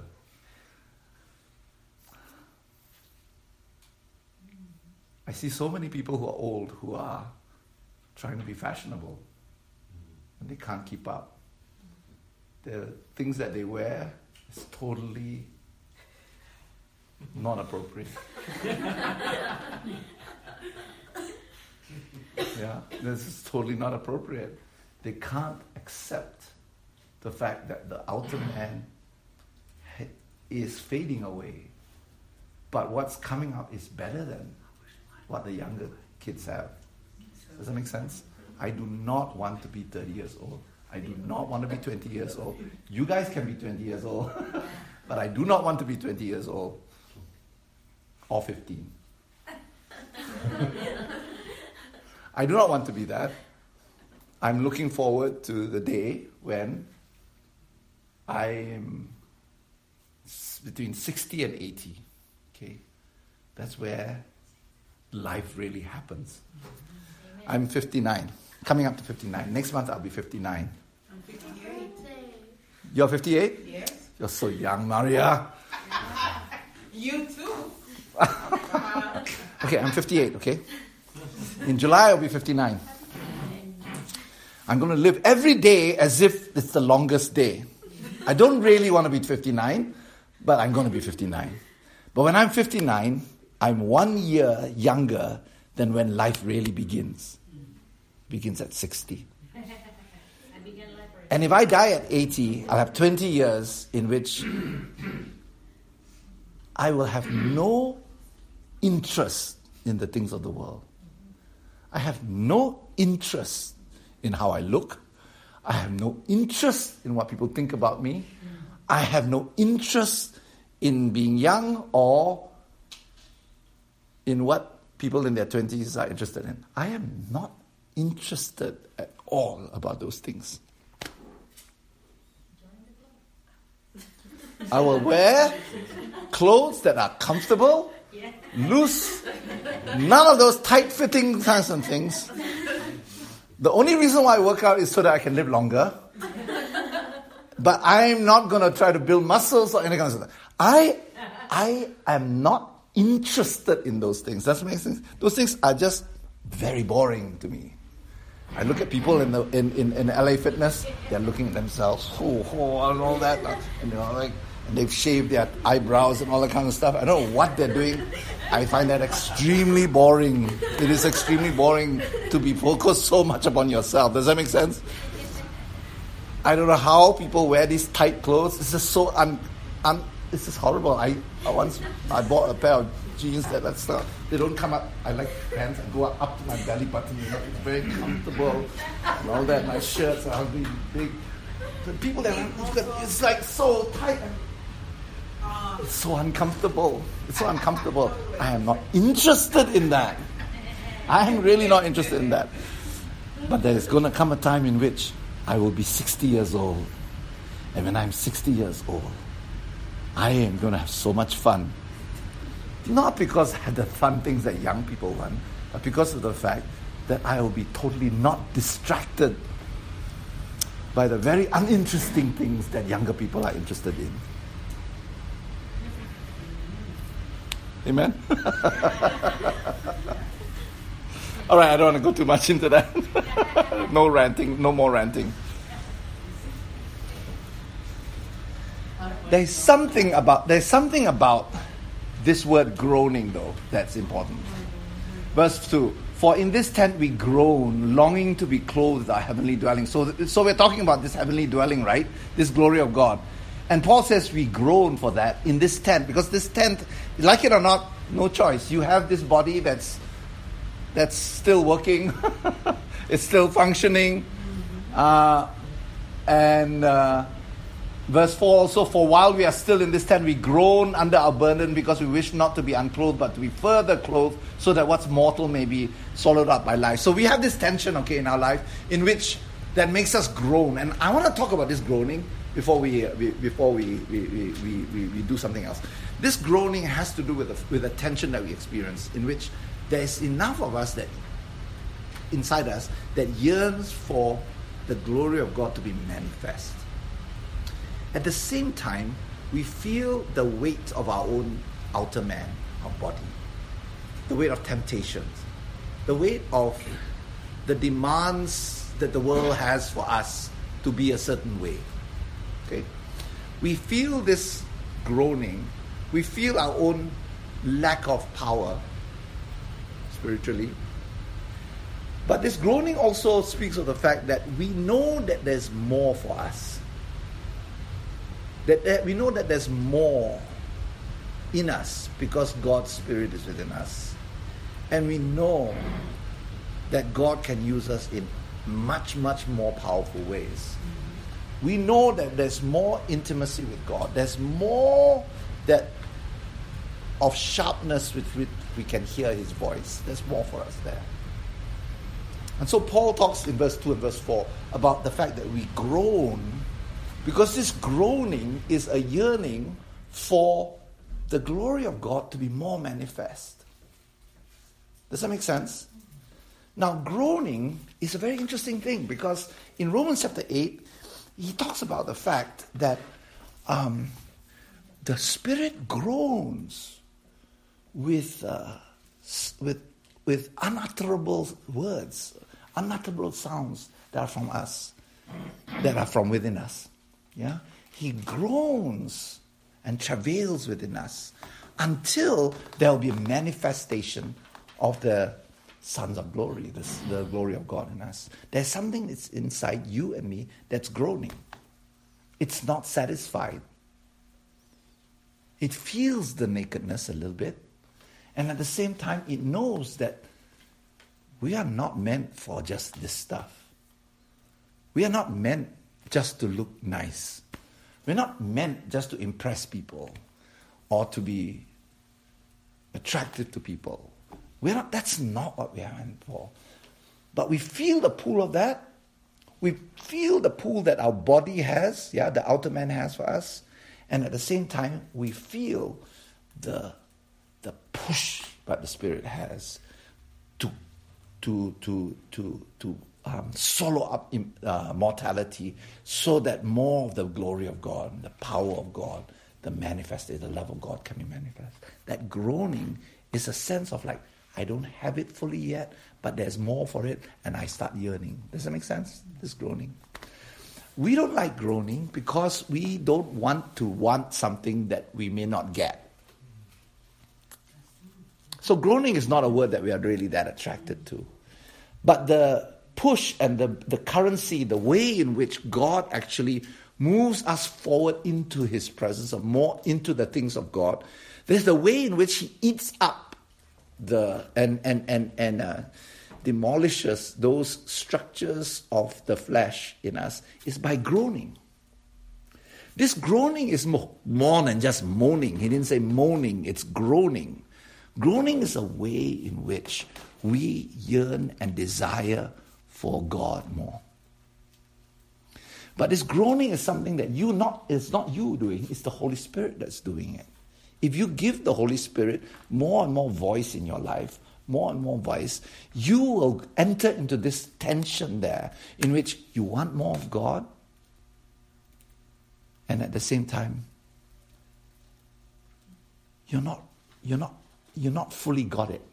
I see so many people who are old who are trying to be fashionable and they can't keep up. The things that they wear is totally not appropriate. Yeah, this is totally not appropriate. They can't accept the fact that the outer man is fading away, but what's coming up is better than what the younger kids have. Does that make sense? I do not want to be 30 years old. I do not want to be 20 years old. You guys can be 20 years old, but I do not want to be 20 years old or 15. I do not want to be that. I'm looking forward to the day when I am between 60 and 80. Okay? That's where life really happens. I'm 59. Coming up to 59. Next month I'll be 59. I'm 58. You're 58? Yes. You're so young, Maria. You too. Okay, I'm 58, okay? In July I'll be 59. I'm going to live every day as if it's the longest day. I don't really want to be 59, but I'm going to be 59. But when I'm 59, I'm 1 year younger than when life really begins. Begins at 60. And if I die at 80, I'll have 20 years in which I will have no interest in the things of the world. I have no interest in how I look. I have no interest in what people think about me. I have no interest in being young or in what people in their 20s are interested in. I am not interested at all about those things. I will wear clothes that are comfortable, loose, none of those tight-fitting kinds of things. The only reason why I work out is so that I can live longer. But I'm not going to try to build muscles or any kind of stuff. I am not interested in those things. Does that make sense? Those things are just very boring to me. I look at people in LA Fitness. They're looking at themselves, and all that, and they've shaved their eyebrows and all that kind of stuff. I don't know what they're doing. I find that extremely boring. It is extremely boring to be focused so much upon yourself. Does that make sense? I don't know how people wear these tight clothes. It's just so it's just horrible. I bought a pair of jeans that's they don't come up. I like pants that go up to my belly button. It's very comfortable and all that. My shirts are really big. The people that it's like so tight. It's so uncomfortable. It's so uncomfortable. I am not interested in that. I am really not interested in that. But there is going to come a time in which I will be 60 years old. And when I'm 60 years old, I am going to have so much fun. Not because I have the fun things that young people want, but because of the fact that I will be totally not distracted by the very uninteresting things that younger people are interested in. Amen? All right, I don't want to go too much into that. No ranting, no more ranting. There's something about this word groaning, though, that's important. Verse 2, for in this tent we groan, longing to be clothed with our heavenly dwelling. So we're talking about this heavenly dwelling, right? This glory of God. And Paul says we groan for that in this tent, because this tent, like it or not, no choice. You have this body that's still working, it's still functioning. And verse 4 also, for while we are still in this tent, we groan under our burden because we wish not to be unclothed, but to be further clothed, so that what's mortal may be swallowed up by life. So we have this tension, okay, in our life, in which that makes us groan. And I want to talk about this groaning before we do something else. This groaning has to do with a tension that we experience, in which there is enough of us that inside us that yearns for the glory of God to be manifest. At the same time, we feel the weight of our own outer man, our body, the weight of temptations, the weight of the demands that the world has for us to be a certain way. Okay? We feel this groaning. We feel our own lack of power spiritually. But this groaning also speaks of the fact that we know that there's more for us. That we know that there's more in us because God's Spirit is within us. And we know that God can use us in much, much more powerful ways. We know that there's more intimacy with God. There's more of sharpness with which we can hear His voice. There's more for us there. And so Paul talks in verse 2 and verse 4 about the fact that we groan, because this groaning is a yearning for the glory of God to be more manifest. Does that make sense? Now, groaning is a very interesting thing, because in Romans chapter 8, he talks about the fact that the Spirit groans with unutterable words, unutterable sounds that are from us, that are from within us. Yeah, He groans and travails within us until there will be a manifestation of the sons of glory, the glory of God in us. There's something that's inside you and me that's groaning. It's not satisfied. It feels the nakedness a little bit, and at the same time it knows that we are not meant for just this stuff. We are not meant just to look nice. We're not meant just to impress people or to be attractive to people. That's not what we are meant for. But we feel the pull of that. We feel the pull that our body has, the outer man has for us. And at the same time, we feel the push that the Spirit has to swallow up mortality, so that more of the glory of God, the power of God, the love of God can be manifest. That groaning is a sense of like, I don't have it fully yet, but there's more for it, and I start yearning. Does that make sense? This groaning. We don't like groaning because we don't want something that we may not get. So groaning is not a word that we are really that attracted to. But the push and the currency, the way in which God actually moves us forward into His presence, or more into the things of God, there's the way in which He eats up demolishes those structures of the flesh in us is by groaning. This groaning is more than just moaning. He didn't say moaning, it's groaning. Groaning is a way in which we yearn and desire for God more. But this groaning is something that it's not you doing, it's the Holy Spirit that's doing it. If you give the Holy Spirit more and more voice in your life, more and more voice, you will enter into this tension there in which you want more of God, and at the same time, you're not fully got it.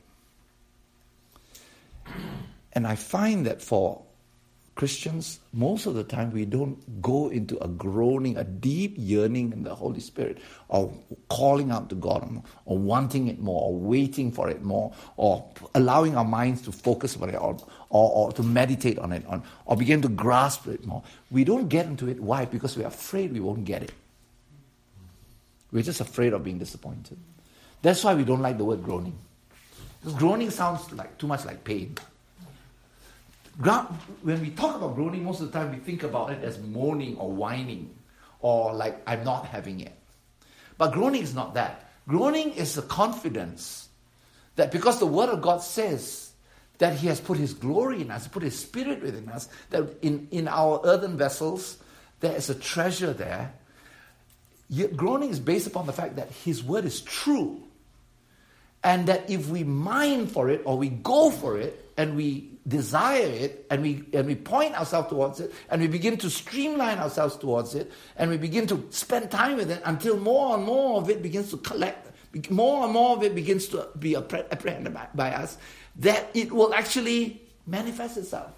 And I find that for Christians, most of the time we don't go into a groaning, a deep yearning in the Holy Spirit, or calling out to God, or wanting it more, or waiting for it more, or allowing our minds to focus on it, or to meditate on it, or begin to grasp it more. We don't get into it. Why? Because we're afraid we won't get it. We're just afraid of being disappointed. That's why we don't like the word groaning. Because groaning sounds like too much like pain. when we talk about groaning, most of the time we think about it as moaning or whining or like, I'm not having it. But groaning is not that. Groaning is a confidence that because the Word of God says that He has put His glory in us, put His Spirit within us, that in our earthen vessels, there is a treasure there. Groaning is based upon the fact that His Word is true. And that if we mine for it or we go for it and we desire it and we point ourselves towards it and we begin to streamline ourselves towards it and we begin to spend time with it until more and more of it begins to collect, more and more of it begins to be apprehended by us, that it will actually manifest itself.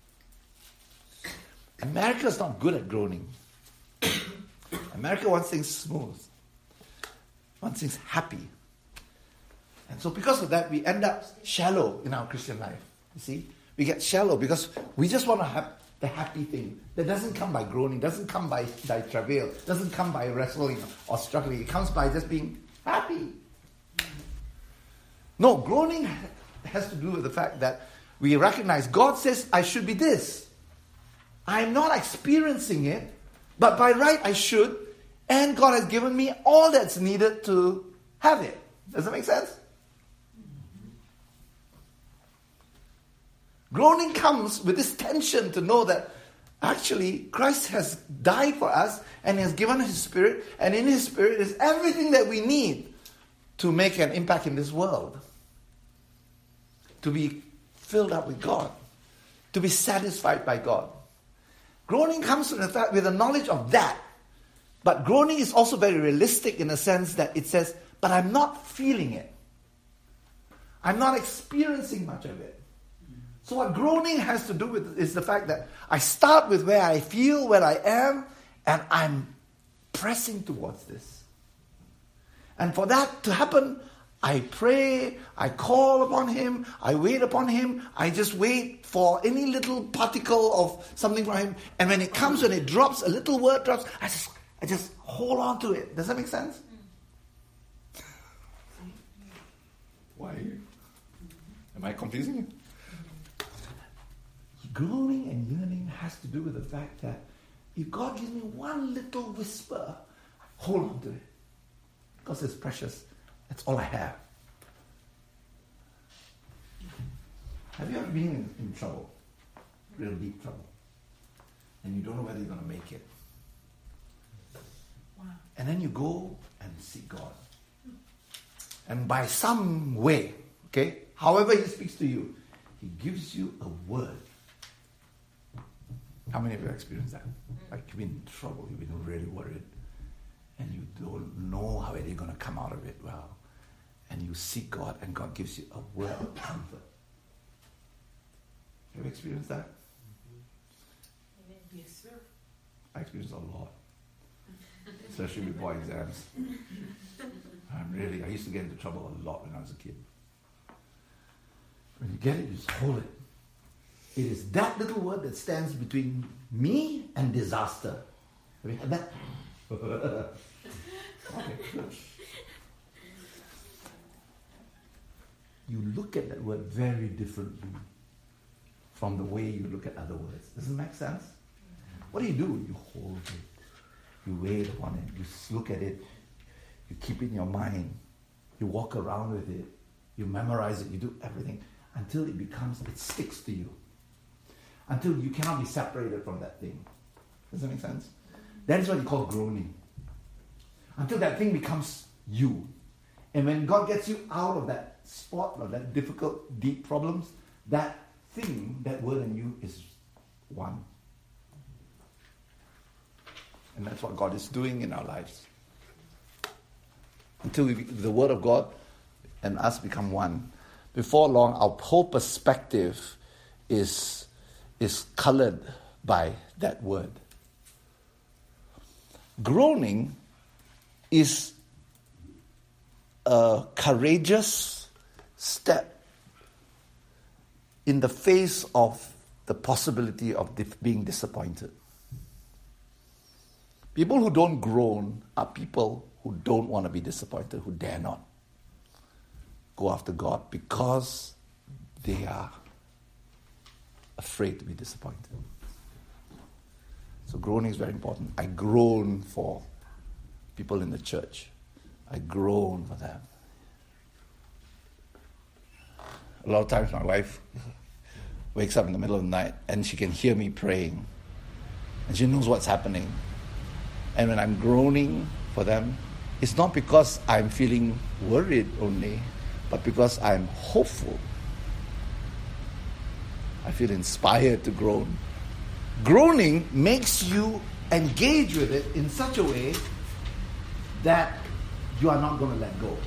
America is not good at groaning. America wants things smooth, wants things happy. And so because of that, we end up shallow in our Christian life. You see? We get shallow because we just want to have the happy thing. That doesn't come by groaning, doesn't come by travail, doesn't come by wrestling or struggling. It comes by just being happy. No, groaning has to do with the fact that we recognize God says, I should be this. I'm not experiencing it, but by right I should, and God has given me all that's needed to have it. Does that make sense? Groaning comes with this tension to know that actually Christ has died for us and He has given His Spirit, and in His Spirit is everything that we need to make an impact in this world. To be filled up with God. To be satisfied by God. Groaning comes with the knowledge of that. But groaning is also very realistic in the sense that it says, but I'm not feeling it. I'm not experiencing much of it. So what groaning has to do with is the fact that I start with where I feel, where I am, and I'm pressing towards this. And for that to happen, I pray, I call upon Him, I wait upon Him, I just wait for any little particle of something from Him. And when it comes, when it drops, a little word drops, I just hold on to it. Does that make sense? Why? Am I confusing you? Groaning and yearning has to do with the fact that if God gives me one little whisper, hold on to it. Because it's precious. That's all I have. Have you ever been in trouble? Real deep trouble. And you don't know whether you're going to make it. Wow. And then you go and seek God. And by some way, okay, however He speaks to you, He gives you a word. How many of you have experienced that? Like you've been in trouble, you've been really worried, and you don't know how you're going to come out of it well. And you seek God, and God gives you a word of comfort. Have you experienced that? Yes, sir. I experienced a lot. Especially before exams. I used to get into trouble a lot when I was a kid. When you get it, you just hold it. It is that little word that stands between me and disaster. Have you had that? Okay, good. You look at that word very differently from the way you look at other words. Doesn't that make sense? What do? You hold it. You wait upon it. You look at it. You keep it in your mind. You walk around with it. You memorize it. You do everything until it sticks to you. Until you cannot be separated from that thing. Does that make sense? That is what you call groaning. Until that thing becomes you. And when God gets you out of that spot, of that difficult, deep problems, that thing, that word in you is one. And that's what God is doing in our lives. Until the Word of God and us become one. Before long, our whole perspective is colored by that word. Groaning is a courageous step in the face of the possibility of being disappointed. People who don't groan are people who don't want to be disappointed, who dare not go after God because they are afraid to be disappointed. So groaning is very important. I groan for people in the church. I groan for them. A lot of times my wife wakes up in the middle of the night and she can hear me praying. And she knows what's happening. And when I'm groaning for them, it's not because I'm feeling worried only, but because I'm hopeful. I feel inspired to groan. Groaning makes you engage with it in such a way that you are not going to let go.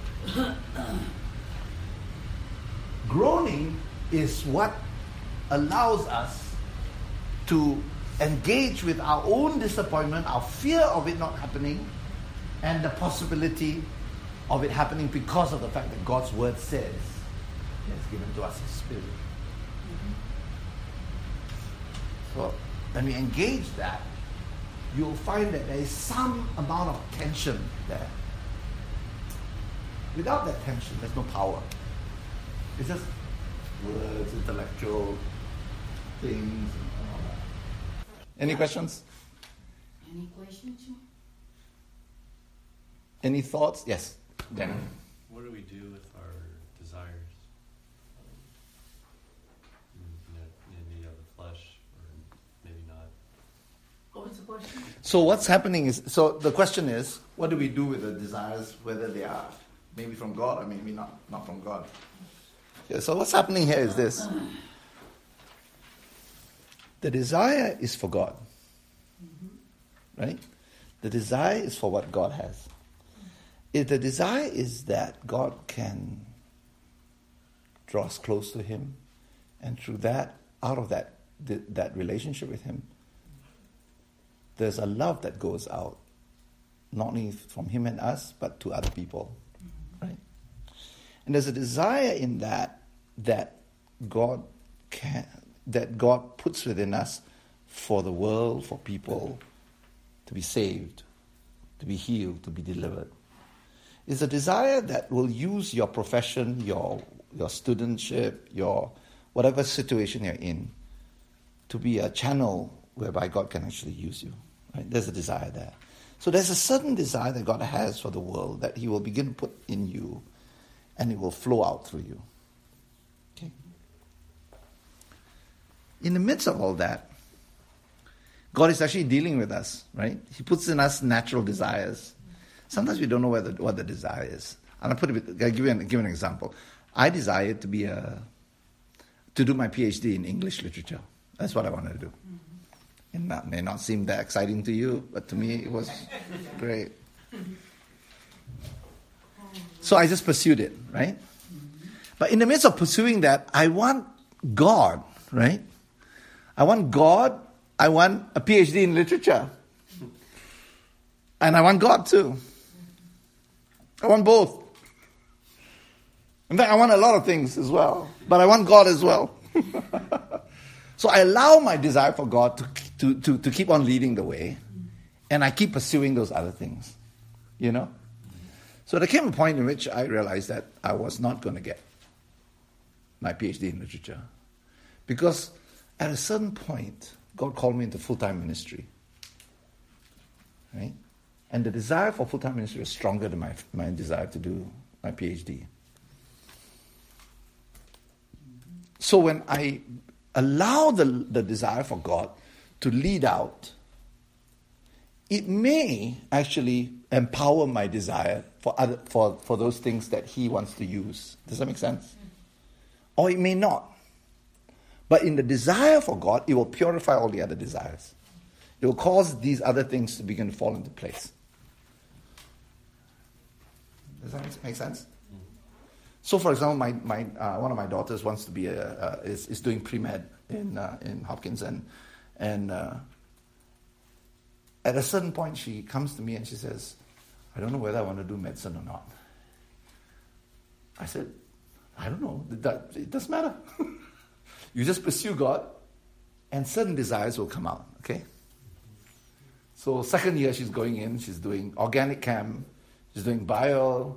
Groaning is what allows us to engage with our own disappointment, our fear of it not happening, and the possibility of it happening because of the fact that God's word says He has given to us His Spirit. So when we engage that, you'll find that there is some amount of tension there. Without that tension, there's no power. It's just words, intellectual things, and all that. Any questions? Any questions? Any thoughts? Yes, Daniel. What do we do with our desires? Maybe of the flesh, or maybe not. What was the question? So what's happening is, so the question is, what do we do with the desires, whether they are maybe from God or maybe not from God? Yeah, so what's happening here is this. The desire is for God. Right? The desire is for what God has. If the desire is that God can draw us close to Him, and through that, out of that relationship with Him, there's a love that goes out, not only from Him and us, but to other people. Right? And there's a desire in that God puts within us for the world, for people to be saved, to be healed, to be delivered. It's a desire that will use your profession, your studentship, your whatever situation you're in, to be a channel whereby God can actually use you. Right? There's a desire there. So there's a certain desire that God has for the world that He will begin to put in you, and it will flow out through you. Okay? In the midst of all that, God is actually dealing with us, right? He puts in us natural desires. Sometimes we don't know what the desire is. And I'll give you an example. I desired to do my PhD in English literature. That's what I wanted to do. And that may not seem that exciting to you, but to me it was great. So I just pursued it, right? But in the midst of pursuing that, I want God, right? I want God. I want a PhD in literature. And I want God too. I want both. In fact, I want a lot of things as well. But I want God as well. So I allow my desire for God to keep on leading the way. And I keep pursuing those other things. You know? So there came a point in which I realized that I was not going to get my PhD in literature. Because at a certain point, God called me into full-time ministry. Right? And the desire for full-time ministry was stronger than my desire to do my PhD. So when I allow the desire for God to lead out, it may actually empower my desire for those things that He wants to use. Does that make sense? Or it may not. But in the desire for God, it will purify all the other desires. It will cause these other things to begin to fall into place. Does that make sense? So, for example, my one of my daughters wants to be is doing pre-med in Hopkins, and at a certain point, she comes to me and she says, "I don't know whether I want to do medicine or not." I said, "I don't know. It doesn't matter. You just pursue God, and certain desires will come out." Okay. So, second year she's going in. She's doing organic chem. She's doing bio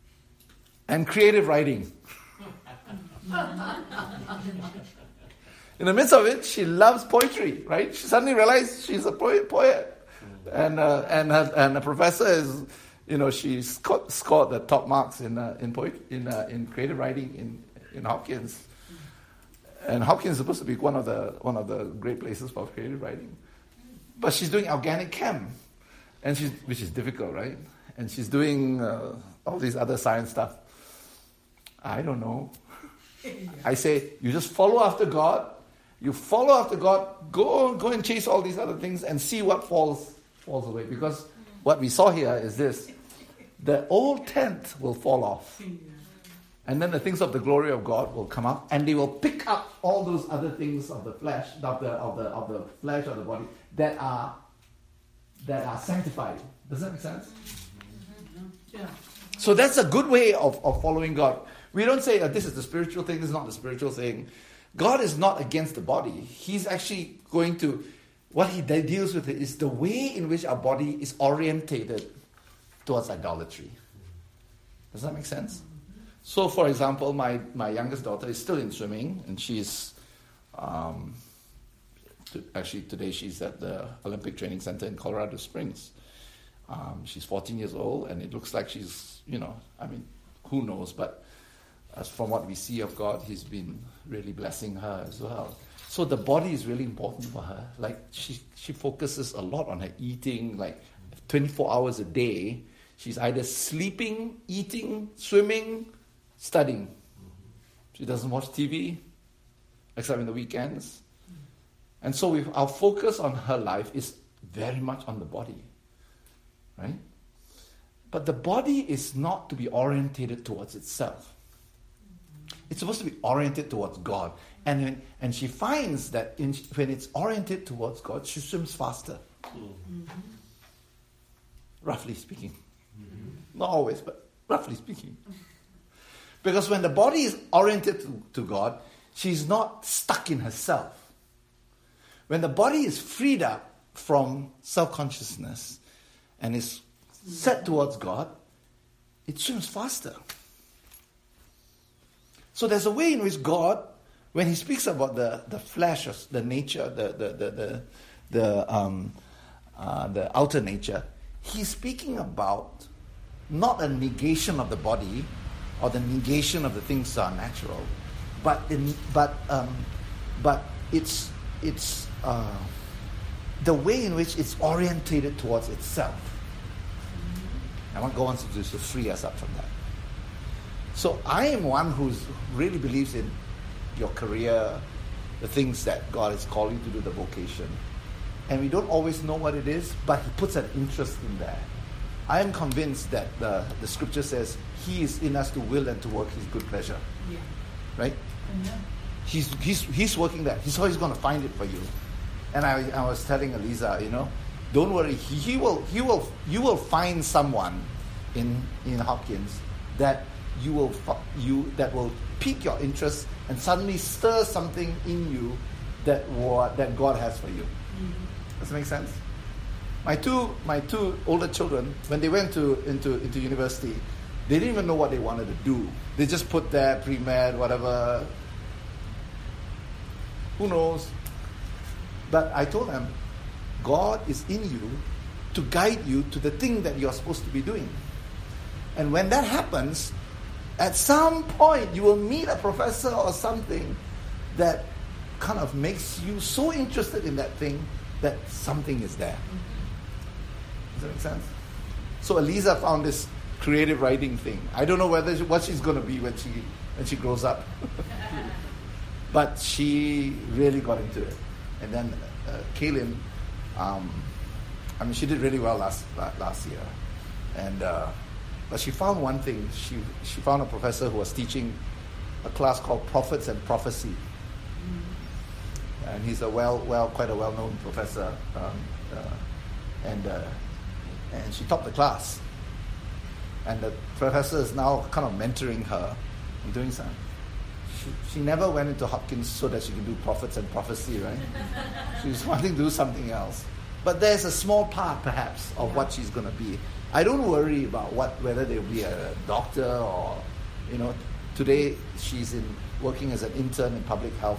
and creative writing. in the midst of it, she loves poetry, right? She suddenly realized she's a poet. And the professor is, she scored the top marks in creative writing in Hopkins. And Hopkins is supposed to be one of the great places for creative writing. But she's doing organic chem, which is difficult, right? And she's doing all these other science stuff. I don't know. I say, you just follow after God. You follow after God. Go and chase all these other things and see what falls away. Because what we saw here is this: the old tent will fall off, and then the things of the glory of God will come up, and they will pick up all those other things of the flesh, of the flesh of the body that are sanctified. Does that make sense? Yeah. So that's a good way of following God. We don't say, this is the spiritual thing, this is not the spiritual thing. God is not against the body. He's actually going to, what he deals with is the way in which our body is orientated towards idolatry. Does that make sense? So, for example, my youngest daughter is still in swimming, and she's, actually today she's at the Olympic Training Center in Colorado Springs. She's 14 years old, and it looks like she's, who knows, but as from what we see of God, he's been really blessing her as well. So the body is really important for her. Like, she focuses a lot on her eating, like 24 hours a day. She's either sleeping, eating, swimming, studying. She doesn't watch TV, except in the weekends. And so our focus on her life is very much on the body, right? But the body is not to be orientated towards itself. It's supposed to be oriented towards God. And she finds that when it's oriented towards God, she swims faster. Mm-hmm. Roughly speaking. Mm-hmm. Not always, but roughly speaking. Because when the body is oriented to God, she's not stuck in herself. When the body is freed up from self-consciousness and is set towards God, it swims faster. So there's a way in which God, when he speaks about the flesh, the nature, the outer nature, he's speaking about not a negation of the body or the negation of the things that are natural, but it's the way in which it's orientated towards itself. I want God wants to free us up from that. So I am one who really believes in your career, the things that God has called you to do, the vocation. And we don't always know what it is, but he puts an interest in that. I am convinced that the scripture says he is in us to will and to work his good pleasure. Yeah. Right? Mm-hmm. He's working that. He's always going to find it for you. And I was telling Eliza, don't worry, you will find someone in Hopkins that that will pique your interest and suddenly stir something in you that God has for you. Mm-hmm. Does that make sense? My two older children, when they went into university, they didn't even know what they wanted to do. They just put there pre-med, whatever. Who knows? But I told them, God is in you to guide you to the thing that you're supposed to be doing. And when that happens, at some point you will meet a professor or something that kind of makes you so interested in that thing that something is there. Does that make sense? So Eliza found this creative writing thing. I don't know what she's going to be when she grows up. But she really got into it. And then Kaylin, she did really well last year. And but she found one thing. She found a professor who was teaching a class called Prophets and Prophecy. Mm-hmm. And he's quite a well-known professor. And she topped the class. And the professor is now kind of mentoring her and doing something. She never went into Hopkins so that she could do Prophets and Prophecy, right? She was wanting to do something else. But there's a small part, perhaps, of what she's going to be. I don't worry about whether they'll be a doctor or, today she's working as an intern in public health.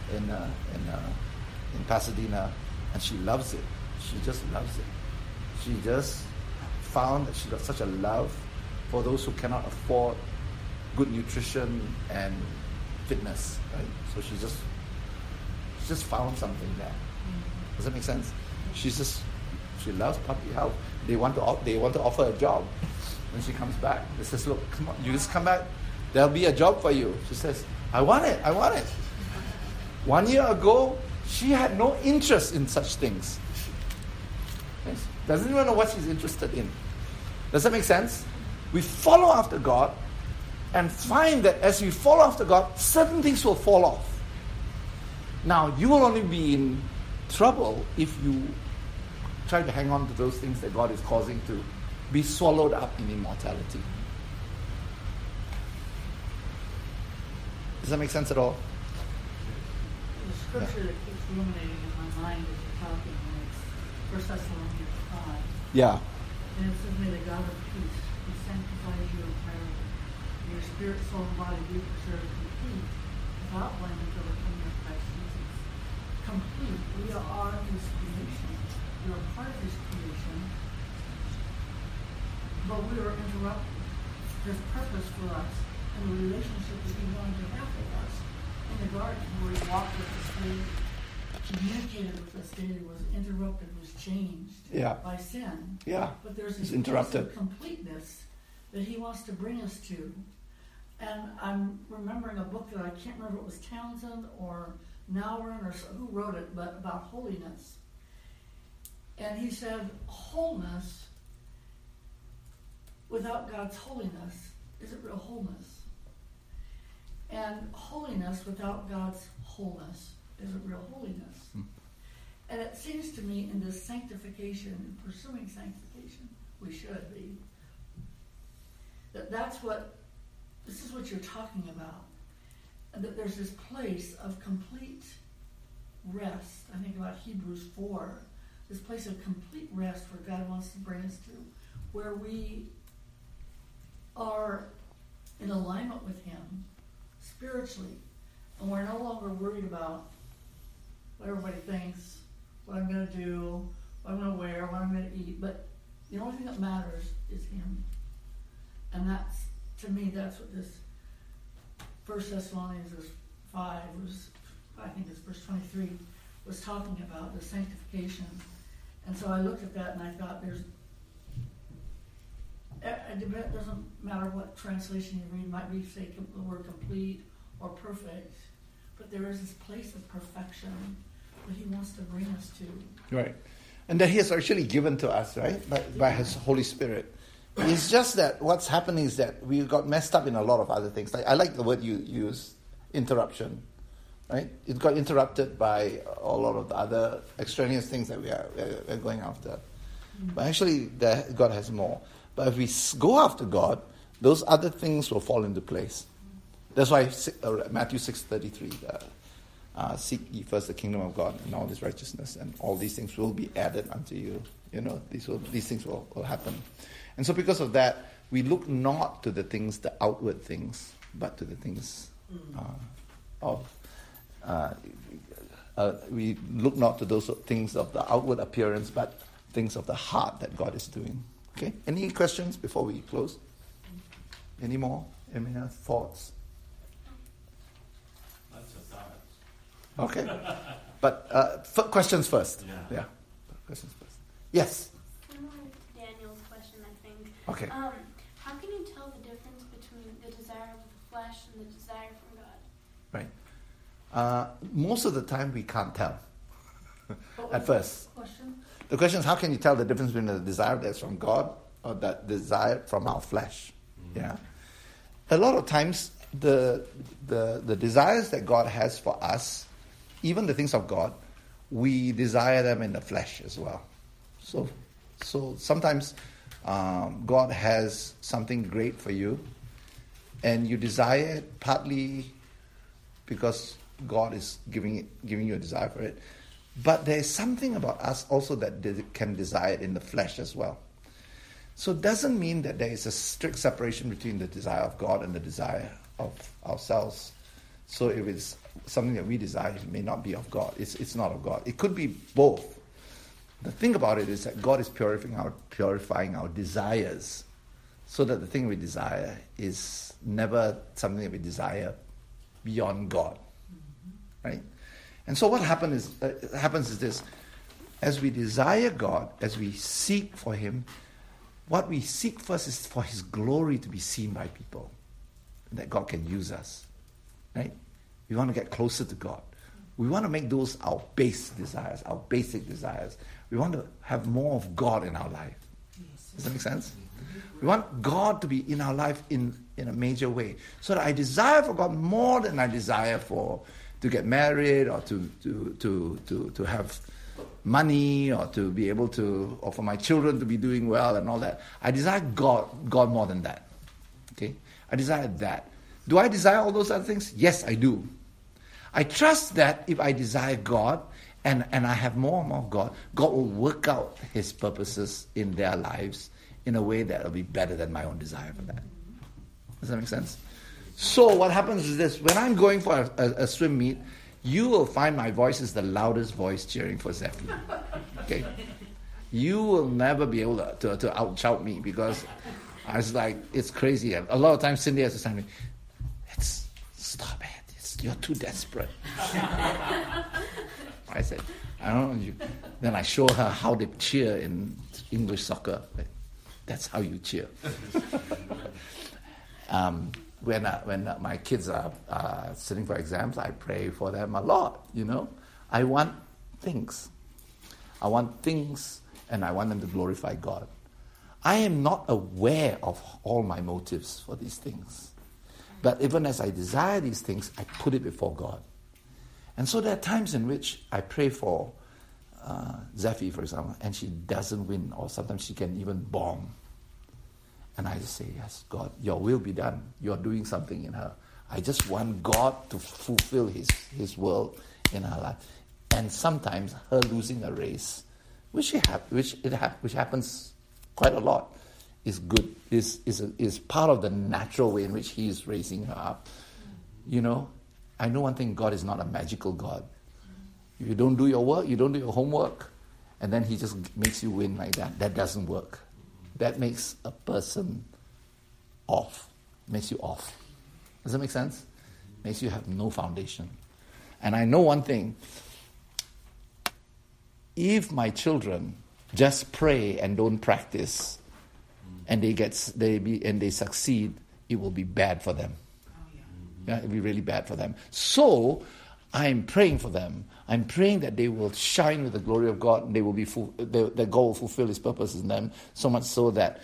in Pasadena, and she loves it. She just loves it. She just found that she got such a love for those who cannot afford good nutrition and fitness, right? So she just found something there. Does that make sense? She loves puppy health. They want to offer a job. When she comes back, they says, "Look, come on, you just come back. There'll be a job for you." She says, I want it. 1 year ago, she had no interest in such things. Yes. Doesn't even know what she's interested in. Does that make sense? We follow after God and find that as we follow after God, certain things will fall off. Now, you will only be in trouble if you try to hang on to those things that God is causing to be swallowed up in immortality. Does that make sense at all? The scripture that keeps ruminating in my mind as you're talking, and it's 1 Thessalonians 5. Yeah. And it says, "May the God of peace, who sanctifies you entirely, and your spirit, soul, and body be preserved complete, without blame until the coming of Christ Jesus." Complete. We are His creation. We are part of His creation. But we are interrupted. There's purpose for us and the relationship that He wanted to have with us in the garden, where He walked with us daily, communicated with us daily, was interrupted, was changed by sin. Yeah. But there's this interrupted place of completeness that He wants to bring us to. And I'm remembering a book that I can't remember if it was Townsend or Nowren or who wrote it, but about holiness. And he said, wholeness without God's holiness isn't real wholeness. And holiness without God's wholeness isn't real holiness. And it seems to me in this sanctification and pursuing sanctification, we should be, this is what you're talking about. And that there's this place of complete rest. I think about Hebrews 4, this place of complete rest where God wants to bring us to, where we are in alignment with Him spiritually, and we're no longer worried about what everybody thinks, what I'm going to do, what I'm going to wear, what I'm going to eat, but the only thing that matters is Him. And that's, to me, that's what this 1 Thessalonians 5, I think it's verse 23, was talking about, the sanctification. And so I looked at that and I thought it doesn't matter what translation you read, it might be say the word complete or perfect, but there is this place of perfection that He wants to bring us to. Right. And that He has actually given to us, right? By His Holy Spirit. It's just that what's happening is that we got messed up in a lot of other things. Like, I like the word you use, interruption. Right? It got interrupted by a lot of the other extraneous things that we're going after. But actually, God has more. But if we go after God, those other things will fall into place. That's why Matthew 6:33, seek ye first the kingdom of God and all His righteousness, and all these things will be added unto you. You know, these things will happen. And so because of that, we look not to the things, the outward things, but to the things we look not to those things of the outward appearance, but things of the heart that God is doing. Okay? Any questions before we close? Any more? Any other thoughts? Lots of thoughts. Okay. But questions first. Yeah. Questions first. Yes. Similar to Daniel's question, I think. Okay. How can you tell the difference between the desire of the flesh and the desire from God? Right. Most of the time we can't tell. At first. Question? The question is, how can you tell the difference between the desire that's from God or that desire from our flesh? Yeah. A lot of times the desires that God has for us, even the things of God, we desire them in the flesh as well. So sometimes God has something great for you, and you desire it partly because God is giving you a desire for it. But there is something about us also that can desire it in the flesh as well. So it doesn't mean that there is a strict separation between the desire of God and the desire of ourselves. So if it's something that we desire may not be of God. It's not of God. It could be both. The thing about it is that God is purifying our desires, so that the thing we desire is never something that we desire beyond God, right? And so what happens is this: as we desire God, as we seek for Him, what we seek first is for His glory to be seen by people, that God can use us, right? We want to get closer to God. We want to make those our base desires, our basic desires. We want to have more of God in our life. Does that make sense? We want God to be in our life in a major way. So that I desire for God more than I desire to get married, or to have money, or to be able to, or for my children to be doing well and all that. I desire God more than that. Okay? I desire that. Do I desire all those other things? Yes, I do. I trust that if I desire God and I have more and more of God, God will work out His purposes in their lives in a way that will be better than my own desire for that. Does that make sense? So what happens is this: when I'm going for a swim meet, you will find my voice is the loudest voice cheering for Zephy. Okay? You will never be able to out-shout me, because I was like, it's crazy. A lot of times Cindy has to say to me, stop it. You're too desperate. I said, I don't know. Then I show her how they cheer in English soccer. That's how you cheer. When my kids are sitting for exams, I pray for them a lot, I want things. And I want them to glorify God. I am not aware of all my motives for these things. But even as I desire these things, I put it before God. And so there are times in which I pray for Zephy, for example, and she doesn't win, or sometimes she can even bomb. And I just say, yes, God, your will be done. You're doing something in her. I just want God to fulfill His will in her life. And sometimes her losing a race, which happens quite a lot, is good, is part of the natural way in which He is raising her up. I know one thing: God is not a magical God. If you don't do your work, you don't do your homework, and then He just makes you win like that. That doesn't work. That makes a person off. Makes you off. Does that make sense? Makes you have no foundation. And I know one thing: if my children just pray and don't practice, and they succeed, it will be bad for them. Yeah, it'll be really bad for them. So I'm praying for them. I'm praying that they will shine with the glory of God, and they will that God will fulfill His purposes in them. So much so that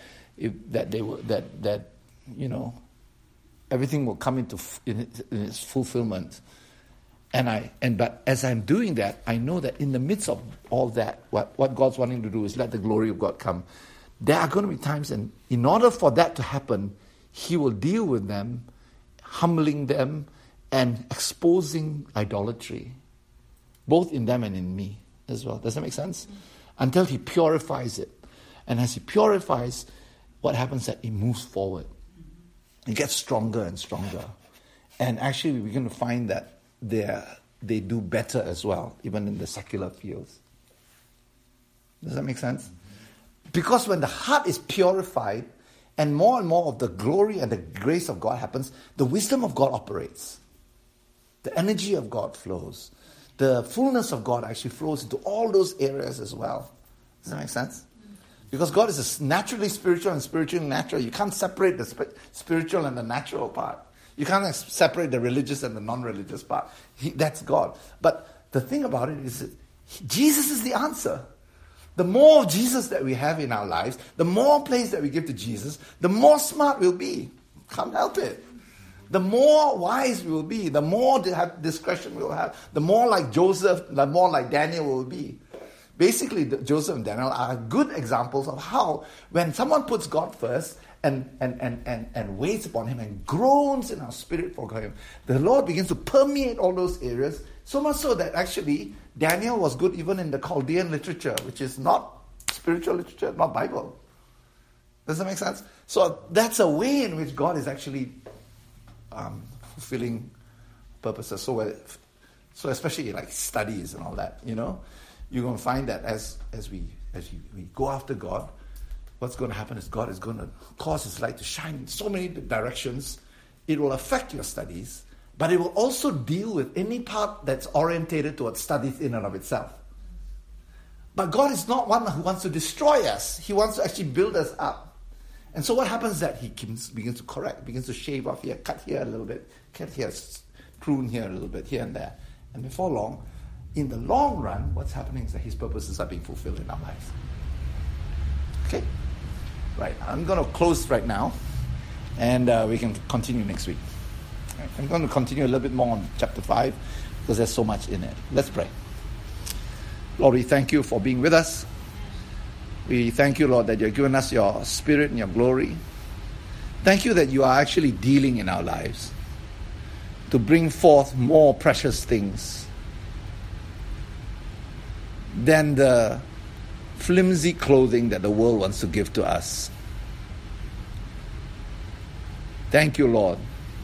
everything will come in its fulfillment. But as I'm doing that, I know that in the midst of all that, what God's wanting to do is let the glory of God come. There are going to be times, and in order for that to happen, He will deal with them, humbling them, and exposing idolatry, both in them and in me as well. Does that make sense? Until He purifies it. And as He purifies, what happens is that it moves forward. It gets stronger and stronger. And actually, we're going to find that they do better as well, even in the secular fields. Does that make sense? Because when the heart is purified and more of the glory and the grace of God happens, the wisdom of God operates. The energy of God flows. The fullness of God actually flows into all those areas as well. Does that make sense? Because God is naturally spiritual and spiritually natural. You can't separate the spiritual and the natural part. You can't separate the religious and the non-religious part. That's God. But the thing about it is that Jesus is the answer. The more of Jesus that we have in our lives, the more place that we give to Jesus, the more smart we'll be. Can't help it. The more wise we will be, the more discretion we will have, the more like Joseph, the more like Daniel will be. Basically, Joseph and Daniel are good examples of how when someone puts God first and waits upon Him and groans in our spirit for Him, the Lord begins to permeate all those areas, so much so that actually Daniel was good even in the Chaldean literature, which is not spiritual literature, not Bible. Does that make sense? So that's a way in which God is actually fulfilling purposes. So So especially like studies and all that, you're going to find that as we go after God, what's going to happen is God is going to cause His light to shine in so many directions. It will affect your studies, but it will also deal with any part that's orientated towards studies in and of itself. But God is not one who wants to destroy us. He wants to actually build us up. And so what happens is that He begins to correct, begins to shave off here, cut here a little bit, cut here, prune here a little bit, here and there. And before long, in the long run, what's happening is that His purposes are being fulfilled in our lives. Okay? Right, I'm going to close right now, and we can continue next week. Right, I'm going to continue a little bit more on chapter 5, because there's so much in it. Let's pray. Lord, we thank You for being with us. We thank You, Lord, that You've given us Your Spirit and Your glory. Thank You that You are actually dealing in our lives to bring forth more precious things than the flimsy clothing that the world wants to give to us. Thank You, Lord,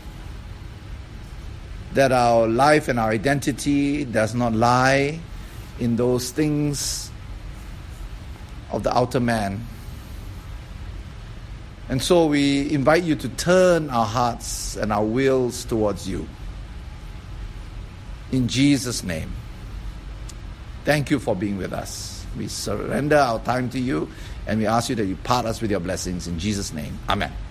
that our life and our identity does not lie in those things of the outer man. And so we invite You to turn our hearts and our wills towards You. In Jesus' name. Thank You for being with us. We surrender our time to You, and we ask You that You part us with Your blessings. In Jesus' name. Amen.